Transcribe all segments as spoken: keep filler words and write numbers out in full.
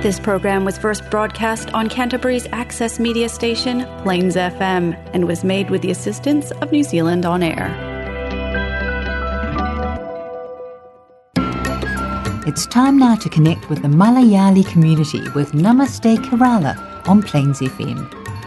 This program was first broadcast on Canterbury's access media station, Plains F M, and was made with the assistance of New Zealand On Air. It's time now to connect with the Malayali community with Namaste Kerala on Plains F M.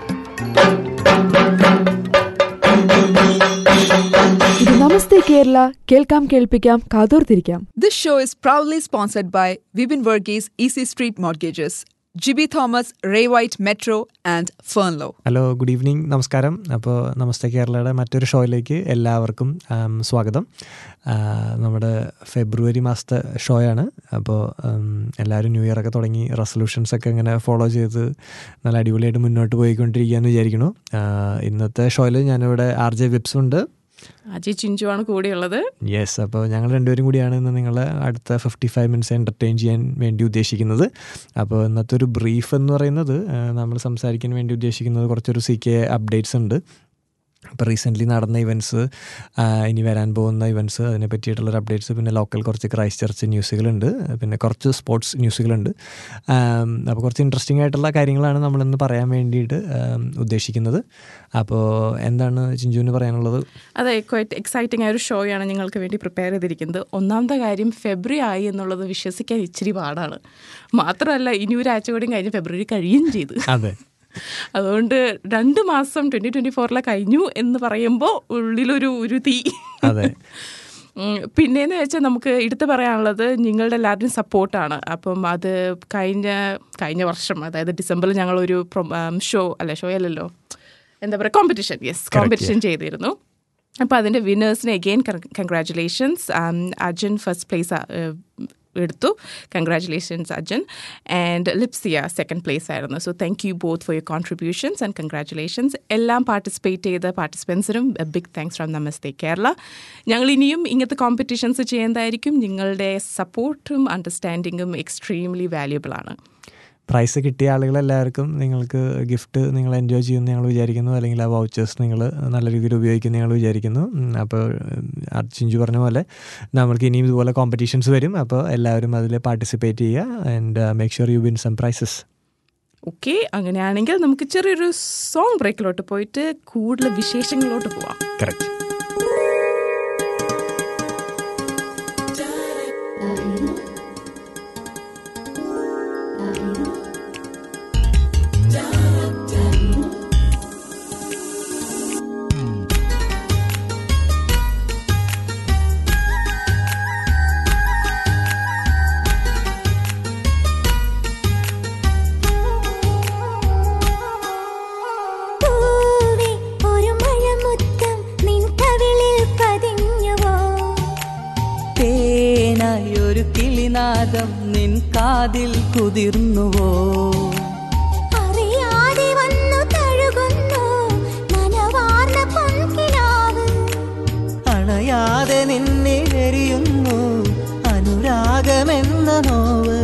ഇത് നമസ്തേ കേരള, കേൾക്കാം കേൾപ്പിക്കാം കാതോർത്തിരിക്കാം. This show is proudly sponsored by Vibin Verghese Easy Street Mortgages, J B Thomas, Ray White Metro and Fernlow. Hello, good evening, നമസ്കാരം. അപ്പോൾ നമസ്തേ കേരളയുടെ മറ്റൊരു ഷോയിലേക്ക് എല്ലാവർക്കും സ്വാഗതം. നമ്മുടെ ഫെബ്രുവരി മാസത്തെ ഷോയാണ്. അപ്പോൾ എല്ലാവരും ന്യൂ ഇയർ ഒക്കെ തുടങ്ങി റെസൊല്യൂഷൻസൊക്കെ ഇങ്ങനെ ഫോളോ ചെയ്ത് നല്ല അടിപൊളിയായിട്ട് മുന്നോട്ട് പോയിക്കൊണ്ടിരിക്കുകയെന്ന് വിചാരിക്കുന്നു. ഇന്നത്തെ ഷോയിൽ ഞാനിവിടെ ആർ ജെ വിപ്സും ഉണ്ട്, അജയ് ചിഞ്ചുവാണ് കൂടെയുള്ളത്. യെസ്, അപ്പോൾ ഞങ്ങൾ രണ്ടുപേരും കൂടിയാണ് ഇന്ന് നിങ്ങളെ അടുത്ത ഫിഫ്റ്റി ഫൈവ് മിനിറ്റ്സ് എൻ്റർടൈൻ ചെയ്യാൻ വേണ്ടി ഉദ്ദേശിക്കുന്നത്. അപ്പോൾ ഇന്നത്തെ ഒരു ബ്രീഫ് എന്ന് പറയുന്നത് നമ്മൾ സംസാരിക്കാൻ വേണ്ടി ഉദ്ദേശിക്കുന്നത് കുറച്ചൊരു സി കെ അപ്ഡേറ്റ്സ് ഉണ്ട്. ഇപ്പോൾ റീസെൻ്റ്ലി നടന്ന ഇവൻറ്റ്സ്, ഇനി വരാൻ പോകുന്ന ഇവൻറ്റ്സ്, അതിനെ പറ്റിയിട്ടുള്ളൊരു അപ്ഡേറ്റ്സ്, പിന്നെ ലോക്കൽ കുറച്ച് ക്രൈസ്റ്റ് ചർച്ച് ന്യൂസുകളുണ്ട്, പിന്നെ കുറച്ച് സ്പോർട്സ് ന്യൂസുകളുണ്ട്. അപ്പോൾ കുറച്ച് ഇൻട്രസ്റ്റിംഗ് ആയിട്ടുള്ള കാര്യങ്ങളാണ് നമ്മളിന്ന് പറയാൻ വേണ്ടിയിട്ട് ഉദ്ദേശിക്കുന്നത്. അപ്പോൾ എന്താണ് ചിഞ്ചുവിന് പറയാനുള്ളത്? അതെ, ക്വൈറ്റ് എക്സൈറ്റിംഗ് ആയ ഒരു ഷോയാണ് ഞങ്ങൾക്ക് വേണ്ടി പ്രിപ്പയർ ചെയ്തിരിക്കുന്നത്. ഒന്നാമത്തെ കാര്യം, ഫെബ്രുവരി ആയി എന്നുള്ളത് വിശ്വസിക്കാൻ ഇച്ചിരി പാടാണ്. മാത്രമല്ല, ഇനി ഒരാഴ്ച കൂടി കഴിഞ്ഞ് ഫെബ്രുവരി കഴിയുകയും ചെയ്തു. അതെ, അതുകൊണ്ട് രണ്ട് മാസം ട്വൻറ്റി ട്വൻറ്റി ഫോറിലെ കഴിഞ്ഞു എന്ന് പറയുമ്പോൾ ഉള്ളിലൊരു ഒരു തീ. അതെ. പിന്നെയെന്ന് വെച്ചാൽ നമുക്ക് എടുത്ത് പറയാനുള്ളത് നിങ്ങളുടെ എല്ലാവരുടെയും സപ്പോർട്ടാണ്. അപ്പം അത് കഴിഞ്ഞ കഴിഞ്ഞ വർഷം, അതായത് ഡിസംബറിൽ ഞങ്ങളൊരു ഷോ അല്ല ഷോ അല്ലല്ലോ എന്താ പറയുക കോമ്പറ്റീഷൻ യെസ് കോമ്പറ്റീഷൻ ചെയ്തിരുന്നു. അപ്പോൾ അതിൻ്റെ വിന്നേഴ്സിന് again congratulations. Arjun first place എടുത്തു, കൺഗ്രാറ്റുലേഷൻസ് അർജുൻ. ആൻഡ് ലിപ്സിയ സെക്കൻഡ് പ്ലേസ് ആയിരുന്നു. So thank you both for your contributions and congratulations. എല്ലാം പാർട്ടിസിപ്പേറ്റ് ചെയ്ത പാർട്ടിസിപ്പൻസിനും big thanks from Namaste Kerala. ഞങ്ങൾ ഇനിയും ഇങ്ങനത്തെ കോമ്പറ്റീഷൻസ് ചെയ്യുന്നതായിരിക്കും. നിങ്ങളുടെ സപ്പോർട്ടും അണ്ടർസ്റ്റാൻഡിങ്ങും എക്സ്ട്രീംലി വാല്യുബിൾ ആണ്. പ്രൈസ് കിട്ടിയ ആളുകളെല്ലാവർക്കും നിങ്ങൾക്ക് ഗിഫ്റ്റ് നിങ്ങൾ എൻജോയ് ചെയ്യുമെന്ന് ഞങ്ങൾ വിചാരിക്കുന്നു, അല്ലെങ്കിൽ ആ വൗച്ചേഴ്സ് നിങ്ങൾ നല്ല രീതിയിൽ ഉപയോഗിക്കുമെന്ന് ഞങ്ങൾ വിചാരിക്കുന്നു. അപ്പോൾ ചിഞ്ചു പറഞ്ഞ പോലെ നമ്മൾക്ക് ഇനിയും ഇതുപോലെ കോമ്പറ്റീഷൻസ് വരും. അപ്പോൾ എല്ലാവരും അതിൽ പാർട്ടിസിപ്പേറ്റ് ചെയ്യുക and make sure you win some prizes. Okay, അങ്ങനെയാണെങ്കിൽ നമുക്ക് ചെറിയൊരു സോങ് ബ്രേക്കിലോട്ട് പോയിട്ട് കൂടുതൽ വിശേഷങ്ങളിലോട്ട് പോവാം. കറക്റ്റ്. നിൻ കാതിൽ കുതിർന്നുവോ, അറിയാതെ വന്നു തഴുകുന്നു നനവാർന്ന പൊൻകിനാവ്, അണയാതെ നിന്നെ എരിയുന്നു അനുരാഗമെന്ന നോവ്,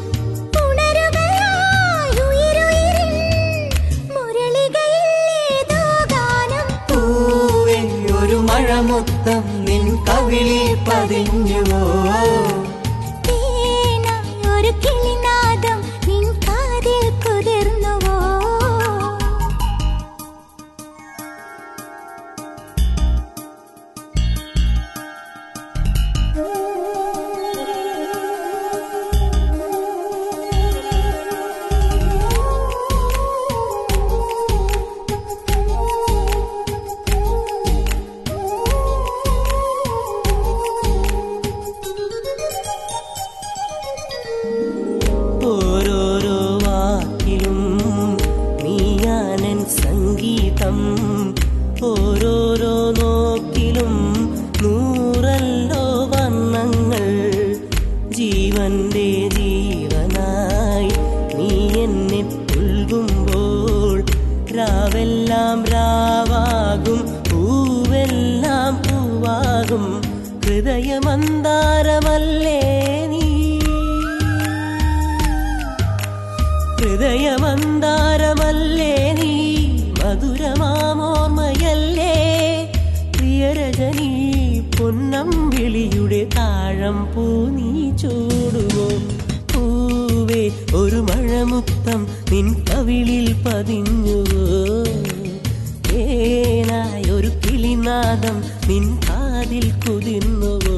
ഉണരുകയായി ഉയിരുയിരിൻ മുരളികയിലേതോ ഗാനം, പൂവേ ഒരു മഴമുത്തം നിൻ കവിളിൽ പതിഞ്ഞുവോ, ഒരു കിളിനാദം നിൻ കാതിൽ കുതിർന്നുവോ. ഓരോരോ നോക്കിലും നൂറല്ലോ വർണ്ണങ്ങൾ, ജീവന്റെ ജീവനായി നീ എന്നെ പുൽകുമ്പോൾ രാവെല്ലാം രാവാകും, പൂവെല്ലാം പൂവാകും, ഹൃദയമന്താരമല്ലേ നീ, ഹൃദയമന്താരമല്ലേ നീ, മധുരമാമോർമ്മയല്ലേ പ്രിയരജനീ, പൊന്നം വിളിയുടെ താഴം പൂ നീ ചൂടുവോ, പൂവേ ഒരു മഴ മഴമുത്തം നിൻ കവിളിൽ പതിഞ്ഞുവോ ഏനായൊരു കിളിനാദം നിൻ കാതിൽ കുതിർന്നുവോ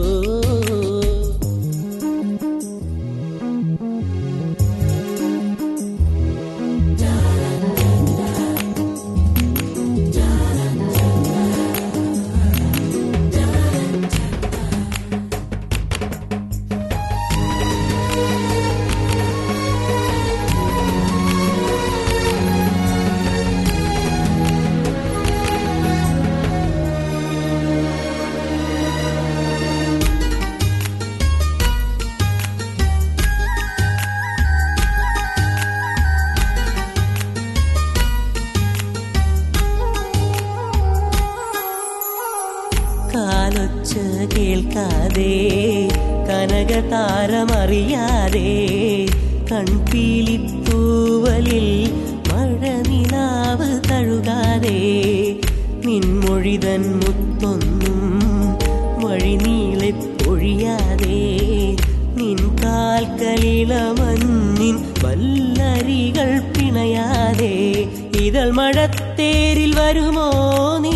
കാലൊച്ച കേൾക്കാതെ കനകതാരമറിയാതെ കൺപീലിത്തൂവലിൽ മഴനിലാവ് തഴുകാതെ നിൻമൊഴിതൻ മുത്തൊന്നും വഴിനീളെ പൊഴിയാതെ നിൻ കാൽക്കലിളമഞ്ഞിൻ വല്ലരികൾ പിണയാതെ ഇതൾ മഴത്തേരിൽ വരുമോ നീ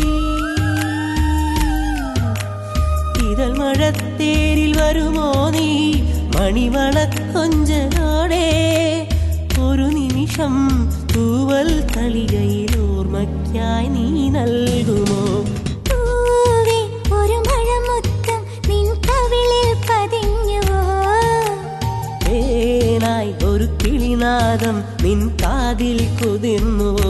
ഇതൾ മഴത്തേരിൽ വരുമോ നീ മണിവളക്കൊഞ്ചലോടെ ഒരു നിമിഷം തൂവൽ തളികയിൽ ഓർമ്മയ്ക്കായി നീ നൽകുമോ പൂവേ ഒരു മഴമുത്തം നിൻ കവിളിൽ പതിഞ്ഞുവോ ഏനായി ഒരു കിളിനാദം നിൻ കാതിൽ കുതിർന്നുവോ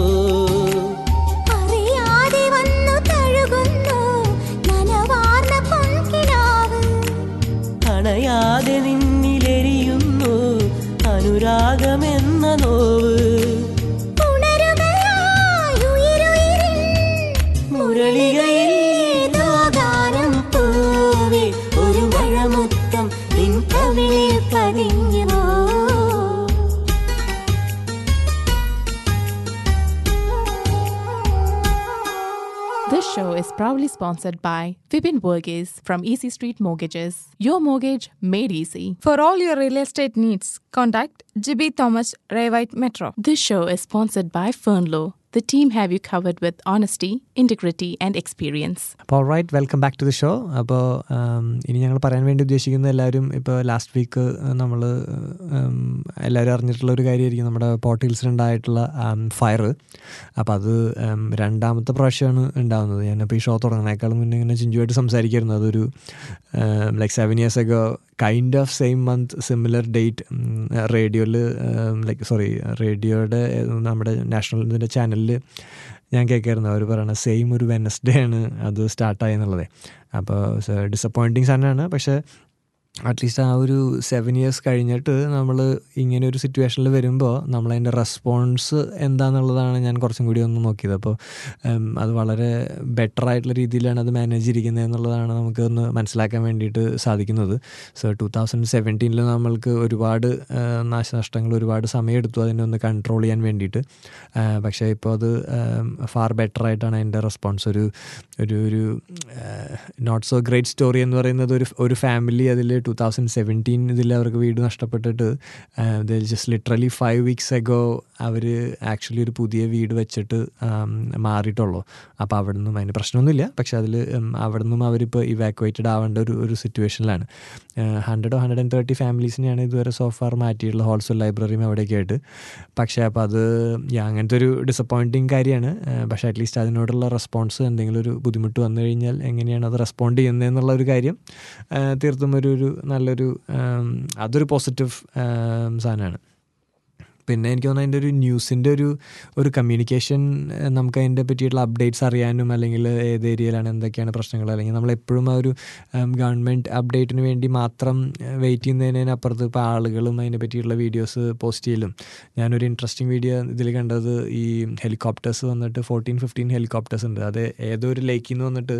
അറിയാതെ വന്നു തഴുകുന്നു നനവാർന്ന പൊൻകിനാവ് അണയാതെ നിന്നിലെരിയുന്നു അനുരാഗമെന്ന നോവ് ഉണരുകയായി ഉയിരുയിരിൻ മുരളികയിൽ ഏതോ ഗാനം പൂവേ ഒരു മഴമുത്തം നിൻ കവിളിൽ പതിഞ്ഞുവോ This show is proudly sponsored by Vipin Burgess from Easy Street Mortgages. Your mortgage made easy. For all your real estate needs, contact G B Thomas Raywhite Metro. This show is sponsored by Fernlow. The team have you covered with honesty, integrity and experience. അപ്പോൾ right welcome back to the show. അപ്പോൾ ഇനി ഞങ്ങൾ പറയാൻ വേണ്ടി ഉദ്ദേശിക്കുന്ന എല്ലാവരും ഇപ്പോൾ last week നമ്മൾ എല്ലാവരും അറിഞ്ഞിട്ടുള്ള ഒരു കാര്യമായിരിക്കും നമ്മുടെ പോർട്ട് ഹിൽസിലുണ്ടായിട്ടുള്ള ഫയർ. അപ്പോൾ അത് രണ്ടാമത്തെ പ്രാവശ്യമാണ് ഉണ്ടാകുന്നത്. ഞാനിപ്പോൾ ഈ ഷോ തുടങ്ങുന്നതിനേക്കാളും മുന്നേ ഇങ്ങനെ ചിഞ്ചുമായിട്ട് സംസാരിക്കായിരുന്നു. അതൊരു ലൈക്ക് സെവൻ ഇയേഴ്സ് ഒക്കെ kind of same month similar date റേഡിയോയിൽ ലൈക്ക് സോറി റേഡിയോയുടെ നമ്മുടെ നാഷണൽ ഇതിൻ്റെ ചാനലിൽ ഞാൻ കേൾക്കായിരുന്നു. അവർ പറയണ സെയിം ഒരു വെനസ്ഡേ ആണ് അത് സ്റ്റാർട്ടായി എന്നുള്ളത്. അപ്പോൾ ഡിസപ്പോയിൻറ്റിങ് തന്നെയാണ്. പക്ഷേ അറ്റ്ലീസ്റ്റ് ആ ഒരു സെവൻ ഇയേഴ്സ് കഴിഞ്ഞിട്ട് നമ്മൾ ഇങ്ങനെ ഒരു സിറ്റുവേഷനിൽ വരുമ്പോൾ നമ്മളതിൻ്റെ റെസ്പോൺസ് എന്താണെന്നുള്ളതാണ് ഞാൻ കുറച്ചും കൂടി ഒന്ന് നോക്കിയത്. അപ്പോൾ അത് വളരെ ബെറ്റർ ആയിട്ടുള്ള രീതിയിലാണ് അത് മാനേജ് ചെയ്തിരിക്കുന്നത് എന്നുള്ളതാണ് നമുക്കൊന്ന് മനസ്സിലാക്കാൻ വേണ്ടിയിട്ട് സാധിക്കുന്നത്. സോ ടു തൗസൻഡ് സെവൻറ്റീനിൽ നമ്മൾക്ക് ഒരുപാട് നാശനഷ്ടങ്ങൾ ഒരുപാട് സമയമെടുത്തു അതിനെ ഒന്ന് കൺട്രോൾ ചെയ്യാൻ വേണ്ടിയിട്ട്. പക്ഷേ ഇപ്പോൾ അത് ഫാർ ബെറ്റർ ആയിട്ടാണ് അതിൻ്റെ റെസ്പോൺസ്. ഒരു ഒരു ഒരു നോട്ട് സോ ഗ്രേറ്റ് സ്റ്റോറി എന്ന് പറയുന്നത് ഒരു ഒരു ഫാമിലി അതിൽ ടു തൗസൻഡ് സെവൻറ്റീൻ ഇതിൽ അവർക്ക് വീട് നഷ്ടപ്പെട്ടിട്ട് just literally five weeks ago അവർ ആക്ച്വലി ഒരു പുതിയ വീട് വെച്ചിട്ട് മാറിയിട്ടുള്ളൂ. അപ്പോൾ അവിടെ നിന്നും അതിന് പ്രശ്നമൊന്നുമില്ല. പക്ഷേ അതിൽ അവിടെ നിന്നും അവരിപ്പോൾ ഇവാക്യുവേറ്റഡ് ആവേണ്ട ഒരു ഒരു സിറ്റുവേഷനിലാണ്. ഹൺഡ്രഡോ ഹൺഡ്രഡ് ആൻഡ് തേർട്ടി ഫാമിലീസിനെയാണ് ഇതുവരെ സോഫാർ മാറ്റിയിട്ടുള്ള ഹോൾസെൽ ലൈബ്രറിയും അവിടെയൊക്കെ ആയിട്ട്. പക്ഷേ അപ്പോൾ അത് അങ്ങനത്തെ ഒരു ഡിസപ്പോയിൻറ്റിങ് കാര്യമാണ്. പക്ഷേ അറ്റ്ലീസ്റ്റ് അതിനോടുള്ള റെസ്പോൺസ് എന്തെങ്കിലും ഒരു ബുദ്ധിമുട്ട് വന്നു കഴിഞ്ഞാൽ എങ്ങനെയാണ് അത് റെസ്പോണ്ട് ചെയ്യുന്നത് എന്നുള്ള ഒരു കാര്യം തീർത്തും ഒരു ഒരു നല്ലൊരു അതൊരു പോസിറ്റീവ് സാധനമാണ്. പിന്നെ എനിക്ക് തോന്നുന്നു അതിൻ്റെ ഒരു ന്യൂസിൻ്റെ ഒരു ഒരു കമ്മ്യൂണിക്കേഷൻ നമുക്ക് അതിൻ്റെ പറ്റിയിട്ടുള്ള അപ്ഡേറ്റ്സ് അറിയാനും അല്ലെങ്കിൽ ഏത് ഏരിയയിലാണ് എന്തൊക്കെയാണ് പ്രശ്നങ്ങൾ അല്ലെങ്കിൽ നമ്മളെപ്പോഴും ആ ഒരു ഗവൺമെൻറ് അപ്ഡേറ്റിന് വേണ്ടി മാത്രം വെയിറ്റ് ചെയ്യുന്നതിനപ്പുറത്ത് ഇപ്പോൾ ആളുകളും അതിനെ പറ്റിയിട്ടുള്ള വീഡിയോസ് പോസ്റ്റ് ചെയ്യലും. ഞാനൊരു ഇൻട്രസ്റ്റിംഗ് വീഡിയോ ഇതിൽ കണ്ടത് ഈ ഹെലികോപ്റ്റേഴ്സ് വന്നിട്ട് ഫോർട്ടീൻ ഫിഫ്റ്റീൻ ഹെലികോപ്റ്റേഴ്സ് ഉണ്ട്. അത് ഏതോ ഒരു ലേക്കിൽ നിന്ന് വന്നിട്ട്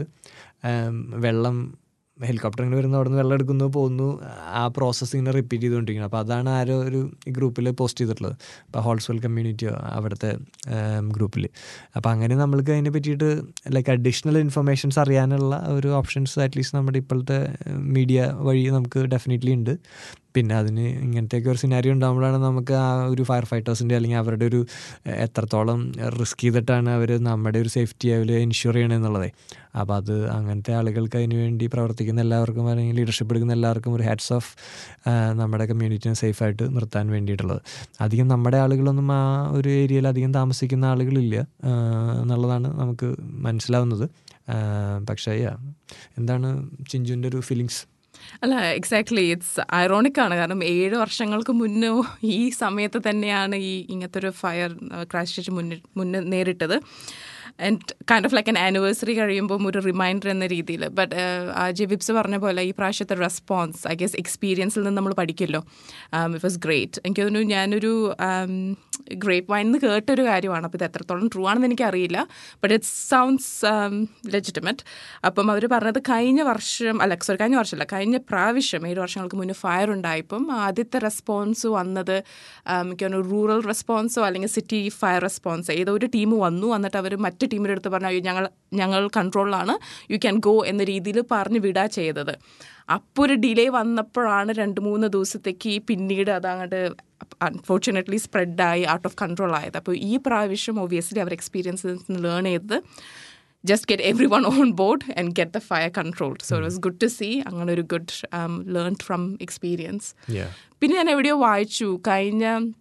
വെള്ളം ഹെലികോപ്റ്റർ ഇങ്ങനെ വരുന്നു, അവിടെ നിന്ന് വെള്ളം എടുക്കുന്നു പോകുന്നു, ആ പ്രോസസ്സ് ഇങ്ങനെ റിപ്പീറ്റ് ചെയ്തുകൊണ്ടിരിക്കുന്നത്. അപ്പോൾ അതാണ് ആരോ ഒരു ഗ്രൂപ്പിൽ പോസ്റ്റ് ചെയ്തിട്ടുള്ളത്, ഇപ്പോൾ ഹോൾസ്വെൽ കമ്മ്യൂണിറ്റിയോ അവിടുത്തെ ഗ്രൂപ്പിൽ. അപ്പോൾ അങ്ങനെ നമ്മൾക്ക് അതിനെ പറ്റിയിട്ട് ലൈക്ക് അഡീഷണൽ ഇൻഫർമേഷൻസ് അറിയാനുള്ള ഒരു ഓപ്ഷൻസ് അറ്റ്ലീസ്റ്റ് നമ്മുടെ ഇപ്പോഴത്തെ മീഡിയ വഴി നമുക്ക് ഡെഫിനറ്റ്ലി ഉണ്ട്. പിന്നെ അതിന് ഇങ്ങനത്തെയൊക്കെ ഒരു സിനാരിയോ ഉണ്ടാകുമ്പോഴാണ് നമുക്ക് ആ ഒരു ഫയർ ഫൈറ്റേഴ്സിൻ്റെ അല്ലെങ്കിൽ അവരുടെ ഒരു എത്രത്തോളം റിസ്ക് ചെയ്തിട്ടാണ് അവർ നമ്മുടെ ഒരു സേഫ്റ്റി അവർ ഇൻഷുർ ചെയ്യണമെന്നുള്ളത്. അപ്പോൾ അത് അങ്ങനത്തെ ആളുകൾക്ക് അതിന് വേണ്ടി പ്രവർത്തിക്കുന്ന എല്ലാവർക്കും അല്ലെങ്കിൽ ലീഡർഷിപ്പ് എടുക്കുന്ന എല്ലാവർക്കും ഒരു ഹാറ്റ്സ് ഓഫ് നമ്മുടെ കമ്മ്യൂണിറ്റിനെ സേഫായിട്ട് നിർത്താൻ വേണ്ടിയിട്ടുള്ളത്. അധികം നമ്മുടെ ആളുകളൊന്നും ആ ഒരു ഏരിയയിൽ അധികം താമസിക്കുന്ന ആളുകളില്ല എന്നുള്ളതാണ് നമുക്ക് മനസ്സിലാവുന്നത്. പക്ഷേ എന്താണ് ചിഞ്ചുവിൻ്റെ ഒരു ഫീലിങ്സ്? അല്ല, എക്സാക്ട്ലി, ഇറ്റ്സ് ഐറോണിക് ആണ്. കാരണം ഏഴ് വർഷങ്ങൾക്ക് മുന്നേ ഈ സമയത്ത് തന്നെയാണ് ഈ ഇങ്ങനത്തെ ഒരു ഫയർ ക്രൈസ്റ്റ് ചർച്ച് മുന്നിൽ മുന്നേ നേരിട്ടത്. And kind of like an anniversary കഴിയുമ്പം ഒരു റിമൈൻഡർ എന്ന രീതിയിൽ. ബട്ട് ജെ വിബ്സ് പറഞ്ഞ പോലെ ഈ പ്രാവശ്യത്തെ റെസ്പോൺസ് ഐ ഗെസ് എക്സ്പീരിയൻസിൽ നിന്ന് നമ്മൾ പഠിക്കുമല്ലോ. It was great. എനിക്ക് തോന്നുന്നു ഞാനൊരു ഗ്രേപ്പ് വൈൻ എന്ന് കേട്ടൊരു കാര്യമാണ്. അപ്പോൾ ഇത് എത്രത്തോളം ട്രൂ ആണെന്ന് എനിക്കറിയില്ല, ബട്ട് ഇറ്റ് സൗണ്ട്സ് ലെജിറ്റിമറ്റ്. അപ്പം അവർ പറഞ്ഞത് കഴിഞ്ഞ വർഷം അല്ല സോറി കഴിഞ്ഞ വർഷമല്ല കഴിഞ്ഞ പ്രാവശ്യം ഏഴ് വർഷങ്ങൾക്ക് മുന്നേ ഫയർ ഉണ്ടായപ്പം ആദ്യത്തെ റെസ്പോൺസ് വന്നത് എനിക്ക് തോന്നുന്നു റൂറൽ റെസ്പോൺസോ അല്ലെങ്കിൽ സിറ്റി ഫയർ റെസ്പോൺസോ ഏതോ ഒരു ടീം വന്നു. എന്നിട്ട് അവർ മറ്റ് ടീമിൻ്റെ അടുത്ത് പറഞ്ഞു ഞങ്ങൾ ഞങ്ങൾ കൺട്രോളിലാണ്, യു ക്യാൻ ഗോ എന്ന രീതിയിൽ പറഞ്ഞ് വിടാ ചെയ്തത്. അപ്പോൾ ഒരു ഡിലേ വന്നപ്പോഴാണ് രണ്ട് മൂന്ന് ദിവസത്തേക്ക് പിന്നീട് അതങ്ങോട്ട് അൺഫോർച്ചുനേറ്റ്ലി സ്പ്രെഡായി ഔട്ട് ഓഫ് കൺട്രോൾ ആയത്. അപ്പോൾ ഈ പ്രാവശ്യം ഒബ്വിയസ്ലി അവർ എക്സ്പീരിയൻസിൽ നിന്ന് ലേൺ ചെയ്തത് just get everyone on board and get the fire controlled. So mm. it was good to see. അങ്ങനെ ഒരു ഗുഡ് learned from experience. പിന്നെ ഞാൻ എവിടെയോ വായിച്ചു കഴിഞ്ഞ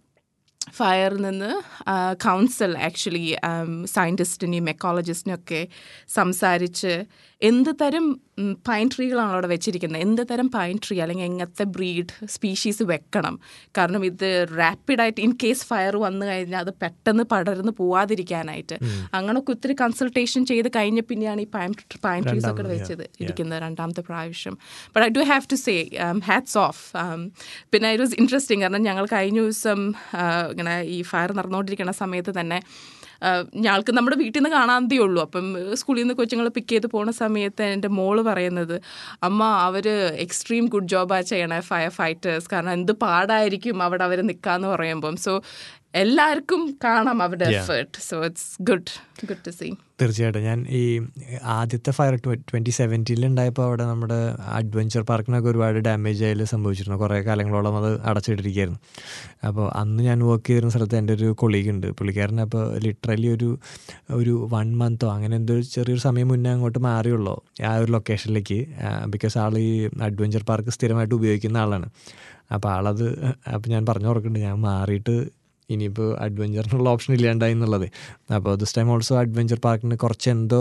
ഫയറിൽ നിന്ന് കൗൺസിൽ ആക്ച്വലി സയൻറ്റിസ്റ്റിനെയും എക്കോളജിസ്റ്റിനെയൊക്കെ സംസാരിച്ച് എന്ത് തരം പൈൻ ട്രീകളാണ് അവിടെ വെച്ചിരിക്കുന്നത്, എന്ത് തരം പൈൻ ട്രീ അല്ലെങ്കിൽ എങ്ങനത്തെ ബ്രീഡ് സ്പീഷീസ് വെക്കണം. കാരണം ഇത് റാപ്പിഡായിട്ട് ഇൻ കേസ് ഫയർ വന്നു കഴിഞ്ഞാൽ അത് പെട്ടെന്ന് പടർന്ന് പോവാതിരിക്കാനായിട്ട് അങ്ങനെയൊക്കെ ഒത്തിരി കൺസൾട്ടേഷൻ ചെയ്ത് കഴിഞ്ഞ പിന്നെയാണ് ഈ പൈൻ പൈൻ ട്രീസ് ഒക്കെ വെച്ചത് ഇരിക്കുന്നത് രണ്ടാമത്തെ പ്രാവശ്യം. But I do have to say hats off. പിന്നെ ഇറ്റ് വാസ് ഇൻട്രസ്റ്റിംഗ്. കാരണം ഞങ്ങൾ കഴിഞ്ഞ ദിവസം ഇങ്ങനെ ഈ ഫയർ നടന്നുകൊണ്ടിരിക്കുന്ന സമയത്ത് തന്നെ ഞങ്ങൾക്ക് നമ്മുടെ വീട്ടിൽ നിന്ന് കാണാതേ ഉള്ളൂ. അപ്പം സ്കൂളിൽ നിന്ന് കൊച്ചുങ്ങൾ പിക്ക് ചെയ്ത് പോകുന്ന സമയത്ത് എൻ്റെ മോള് പറയുന്നത്, അമ്മ അവർ എക്സ്ട്രീം ഗുഡ് ജോബാണ് ചെയ്യണേ ഫയർ ഫൈറ്റേഴ്സ്, കാരണം എന്ത് പാടായിരിക്കും അവിടെ അവർ നിൽക്കാന്ന് പറയുമ്പം. സോ എല്ലാവർക്കും കാണാം അവരുടെ effort. So it's good good to see. തീർച്ചയായിട്ടും. ഞാൻ ഈ ആദ്യത്തെ ഫയർ ട്വൻറ്റി സെവൻറ്റീനിൽ ഉണ്ടായപ്പോൾ അവിടെ നമ്മുടെ അഡ്വഞ്ചർ പാർക്കിനൊക്കെ ഒരുപാട് ഡാമേജ് ആയാലും സംഭവിച്ചിരുന്നു. കുറേ കാലങ്ങളോളം അത് അടച്ചിട്ടിരിക്കുകയായിരുന്നു. അപ്പോൾ അന്ന് ഞാൻ വർക്ക് ചെയ്തിരുന്ന സ്ഥലത്ത് എൻ്റെ ഒരു കൊളീഗ് ഉണ്ട്. പുള്ളിക്കാരൻ അപ്പോൾ ലിറ്ററലി ഒരു ഒരു വൺ മന്തോ അങ്ങനെ എന്തോ ചെറിയൊരു സമയം മുന്നേ അങ്ങോട്ട് മാറിയുള്ളൂ ആ ഒരു ലൊക്കേഷനിലേക്ക്. ബിക്കോസ് ആൾ ഈ അഡ്വഞ്ചർ പാർക്ക് സ്ഥിരമായിട്ട് ഉപയോഗിക്കുന്ന ആളാണ്. അപ്പോൾ ആളത് അപ്പോൾ ഞാൻ പറഞ്ഞു ഓർക്കുന്നുണ്ട് ഞാൻ മാറിയിട്ട് ഇനിയിപ്പോൾ അഡ്വഞ്ചറിനുള്ള ഓപ്ഷൻ ഇല്ലാണ്ടായി എന്നുള്ളത്. അപ്പോൾ ദിസ് ടൈം ഓൾസോ അഡ്വഞ്ചർ പാർക്കിന് കുറച്ച് എന്തോ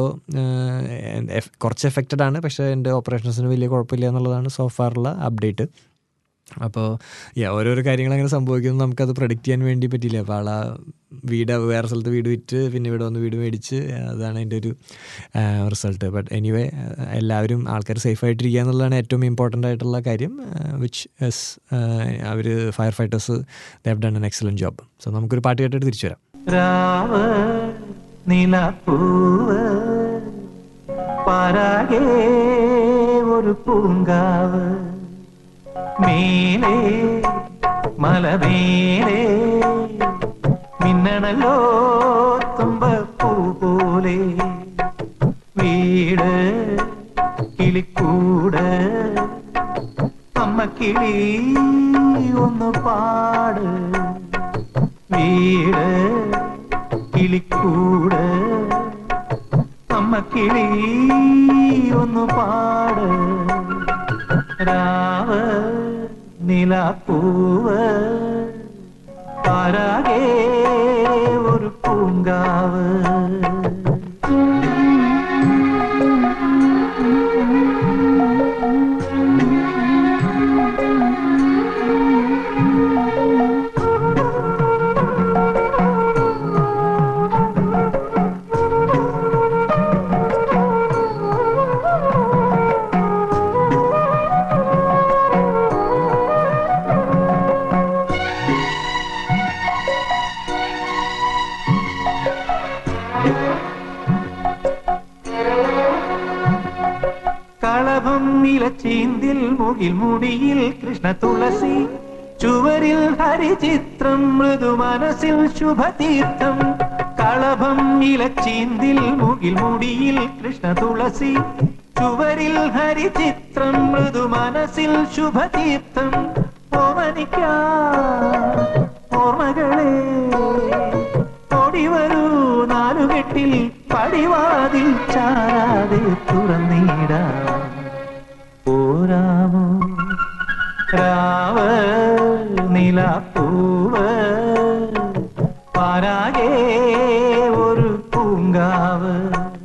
കുറച്ച് എഫക്റ്റഡ് ആണ്, പക്ഷേ എൻ്റെ ഓപ്പറേഷൻസിന് വലിയ കുഴപ്പമില്ല എന്നുള്ളതാണ് സോ ഫാറുള്ള അപ്ഡേറ്റ്. അപ്പോൾ യാ ഓരോരോ കാര്യങ്ങൾ അങ്ങനെ സംഭവിക്കുന്നത് നമുക്കത് പ്രഡിക്റ്റ് ചെയ്യാൻ വേണ്ടി പറ്റിയില്ല. അപ്പോൾ ആളാ വീട് വേറെ സ്ഥലത്ത് വീട് വിറ്റ് പിന്നെ ഇവിടെ വന്ന് വീട് മേടിച്ച് അതാണ് എൻ്റെ ഒരു റിസൾട്ട്. ബട്ട് എനിവേ എല്ലാവരും ആൾക്കാർ സേഫായിട്ടിരിക്കുക എന്നുള്ളതാണ് ഏറ്റവും ഇമ്പോർട്ടൻ്റ് ആയിട്ടുള്ള കാര്യം. വിച്ച് എസ് അവർ firefighters they have done an excellent job. So നമുക്കൊരു പാട്ട് കേട്ടിട്ട് തിരിച്ചു വരാം. ഒരു പൂങ്കാവ് മേലേ മലമേലേ മിന്നണല്ലോ തുമ്പപ്പൂ പോലെ വീട് കിളിക്കൂട് അമ്മ കിളി ഒന്ന് പാട് വീട് കിളിക്കൂട് അമ്മ കിളി ഒന്ന് പാട് രാവ് നിലാപ്പൂവ് പാരാകെ ഒരു പൂങ്കാവ്. ചീന്തിൽ മുകിൽ മുടിയിൽ കൃഷ്ണ തുളസി ചുവരിൽ ഹരിചിത്രം മൃദു മനസ്സിൽ ശുഭതീർത്ഥം. കളഭം ഇലച്ചീന്തിൽ മുകിൽ മുടിയിൽ കൃഷ്ണ തുളസി ചുവരിൽ ഹരിചിത്രം മൃദു മനസ്സിൽ ശുഭതീർത്ഥം. ഓമനിക്കാൻ ഓർമ്മകളെ ഓടിവരൂ നാലുകെട്ടിൽ പടിവാതിൽ ചാരാതെ തുറന്നിടാം. പോരാമോ രാവ് നിലാപ്പൂവ് പാരാകെ ഒരു പൂങ്കാവ്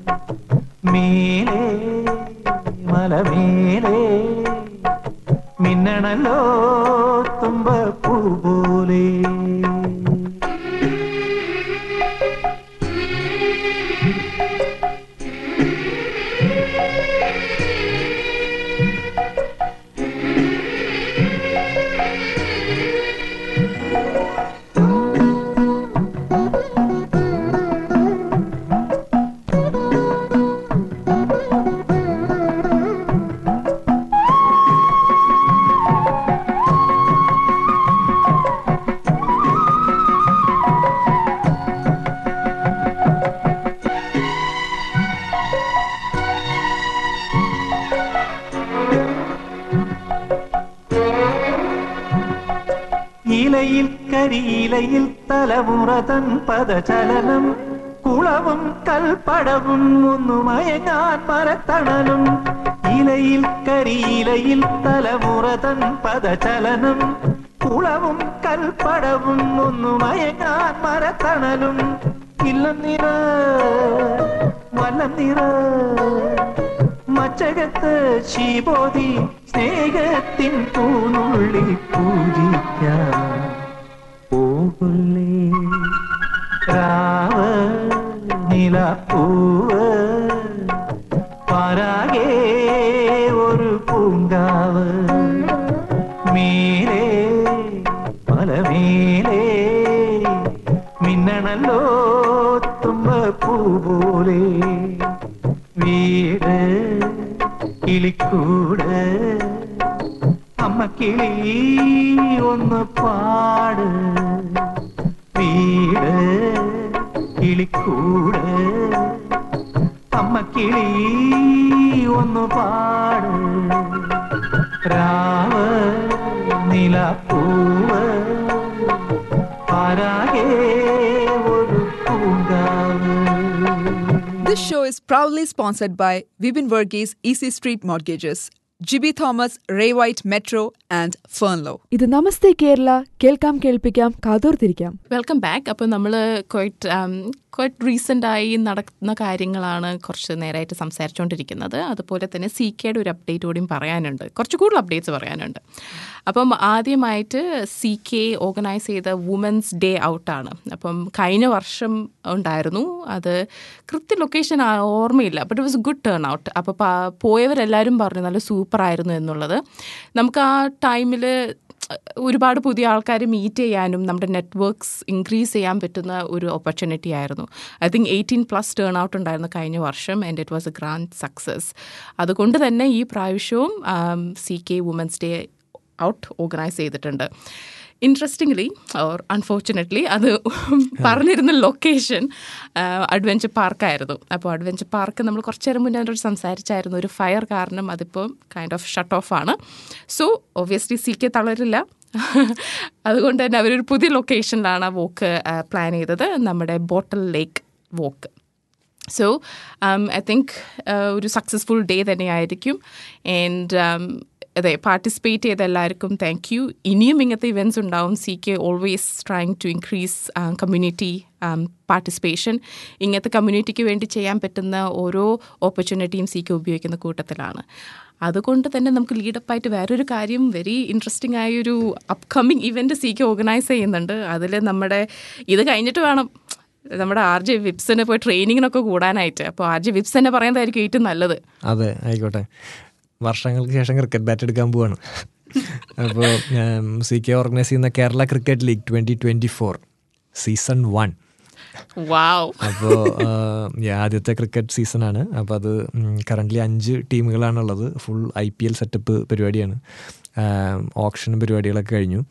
മേലെ മലമേലെ മിന്നണല്ലോ തുമ്പപ്പൂ പോലെ. ഇലയിൽ കരിയിലയിൽ തലമുറ തൻ പദചലനം കുളവും കൽപ്പടവും ഒന്നു മയങ്ങാൻ മരത്തണലും. ഇലയിൽ കരിയിലയിൽ തലമുറ തൻ പദചലനം കുളവും കൽപ്പടവും ഒന്നു മയങ്ങാൻ മരത്തണലും. ഇല്ലം നിറ വല്ലം നിറ മച്ചകത്ത് ശീബോധി സ്നേഹത്തിൻ പൂനുള്ളി പൂജിക്കാൻ പോകുന്നേ രാവ് നിലാപ്പൂവ് പാരാകെ ഒരു പൂങ്കാവ് മേലെ മലമേലെ മിന്നണല്ലോ തുമ്പപ്പൂ പോലെ. വീട് കിളിക്കൂട് അമ്മ കിളി ഒന്ന് പാട്. വീട് കിളിക്കൂട് അമ്മ കിളി ഒന്ന് പാട്. രാവ് നിലാപ്പൂവ് പാരാകെ ഒരു Poonkavu. This show is proudly sponsored by Vibin Verghese Easy Street Mortgages, Jibby Thomas, Ray White Metro and Fernlow. ഇത് നമസ്തേ കേരള, കേൾക്കാം കേൾപ്പിക്കാം കാതോർത്തിരിക്കാം. Welcome back. അപ്പോൾ നമ്മൾ ക്വൈറ്റ് ക്വൈറ്റ് റീസെൻ്റായി നടക്കുന്ന കാര്യങ്ങളാണ് കുറച്ച് നേരമായിട്ട് സംസാരിച്ചുകൊണ്ടിരിക്കുന്നത്. അതുപോലെ തന്നെ സി കെയുടെ ഒരു അപ്ഡേറ്റ് കൂടിയും പറയാനുണ്ട്, കുറച്ച് കൂടുതൽ അപ്ഡേറ്റ്സ് പറയാനുണ്ട്. അപ്പം ആദ്യമായിട്ട് സി കെ ഓർഗനൈസ് ചെയ്ത വുമൻസ് ഡേ ഔട്ടാണ്. അപ്പം കഴിഞ്ഞ വർഷം ഉണ്ടായിരുന്നു, അത് കൃത്യ ലൊക്കേഷൻ ഓർമ്മയില്ല, but it was good turnout. അപ്പോൾ പോയവരെല്ലാവരും പറഞ്ഞു നല്ല സൂപ്പറായിരുന്നു എന്നുള്ളത്. നമുക്ക് ആ ടൈമിൽ ഒരുപാട് പുതിയ ആൾക്കാർ മീറ്റ് ചെയ്യാനും നമ്മുടെ നെറ്റ്വർക്ക്സ് ഇൻക്രീസ് ചെയ്യാൻ പറ്റുന്ന ഒരു ഓപ്പർച്യൂണിറ്റി ആയിരുന്നു. I think eighteen plus turnout ഉണ്ടായിരുന്നു കഴിഞ്ഞ വർഷം, and it was a grand success. അതുകൊണ്ട് തന്നെ ഈ പ്രാവശ്യവും C K women's day out organise ചെയ്തിട്ടുണ്ട്. ഇൻട്രസ്റ്റിംഗ്ലി ഓർ അൺഫോർച്ചുനേറ്റ്ലി അത് പറഞ്ഞിരുന്ന ലൊക്കേഷൻ അഡ്വഞ്ചർ പാർക്കായിരുന്നു. അപ്പോൾ അഡ്വഞ്ചർ പാർക്ക് നമ്മൾ കുറച്ച് നേരം മുന്നേ അതിനോട് സംസാരിച്ചായിരുന്നു, ഒരു ഫയർ കാരണം അതിപ്പോൾ കൈൻഡ് ഓഫ് ഷട്ട് ഓഫ് ആണ്. സോ ഒബ്വിയസ്ലി സി കെ തളരില്ല, അതുകൊണ്ട് തന്നെ അവരൊരു പുതിയ ലൊക്കേഷനിലാണ് ആ വോക്ക് പ്ലാൻ ചെയ്തത്, നമ്മുടെ Bottle Lake walk. So I think ഒരു സക്സസ്ഫുൾ ഡേ തന്നെയായിരിക്കും. ആൻഡ് അതെ, പാർട്ടിസിപ്പേറ്റ് ചെയ്ത എല്ലാവർക്കും താങ്ക് യു. ഇനിയും ഇങ്ങനത്തെ ഇവൻറ്റ്സ് ഉണ്ടാവും. C K always trying to increase community participation. ഇങ്ങനത്തെ കമ്മ്യൂണിറ്റിക്ക് വേണ്ടി ചെയ്യാൻ പറ്റുന്ന ഓരോ ഓപ്പർച്യൂണിറ്റിയും സി കെ ഉപയോഗിക്കുന്ന കൂട്ടത്തിലാണ്. അതുകൊണ്ട് തന്നെ നമുക്ക് ലീഡപ്പായിട്ട് വേറൊരു കാര്യം, വെരി ഇൻട്രസ്റ്റിംഗ് ആയൊരു upcoming event C K organise ചെയ്യുന്നുണ്ട്. അതിൽ നമ്മുടെ ഇത് കഴിഞ്ഞിട്ട് വേണം നമ്മുടെ ആർ ജെ വിപ്സിന് പോയി ട്രെയിനിങ്ങിനൊക്കെ കൂടാനായിട്ട്. അപ്പോൾ ആർ ജെ വിപ്സ് തന്നെ പറയുന്നതായിരിക്കും ഏറ്റവും നല്ലത്. അതെ, ആയിക്കോട്ടെ. വർഷങ്ങൾക്ക് ശേഷം ക്രിക്കറ്റ് ബാറ്റ് എടുക്കാൻ പോവാണ്. അപ്പോൾ സി കെ ഓർഗനൈസ് ചെയ്യുന്ന Kerala cricket league twenty twenty four season one. അപ്പോൾ ആദ്യത്തെ ക്രിക്കറ്റ് സീസണാണ്. അപ്പോൾ അത് കറൻ്റ്ലി അഞ്ച് ടീമുകളാണുള്ളത്. Full I P L setup പരിപാടിയാണ്. ഓപ്ഷൻ പരിപാടികളൊക്കെ കഴിഞ്ഞു.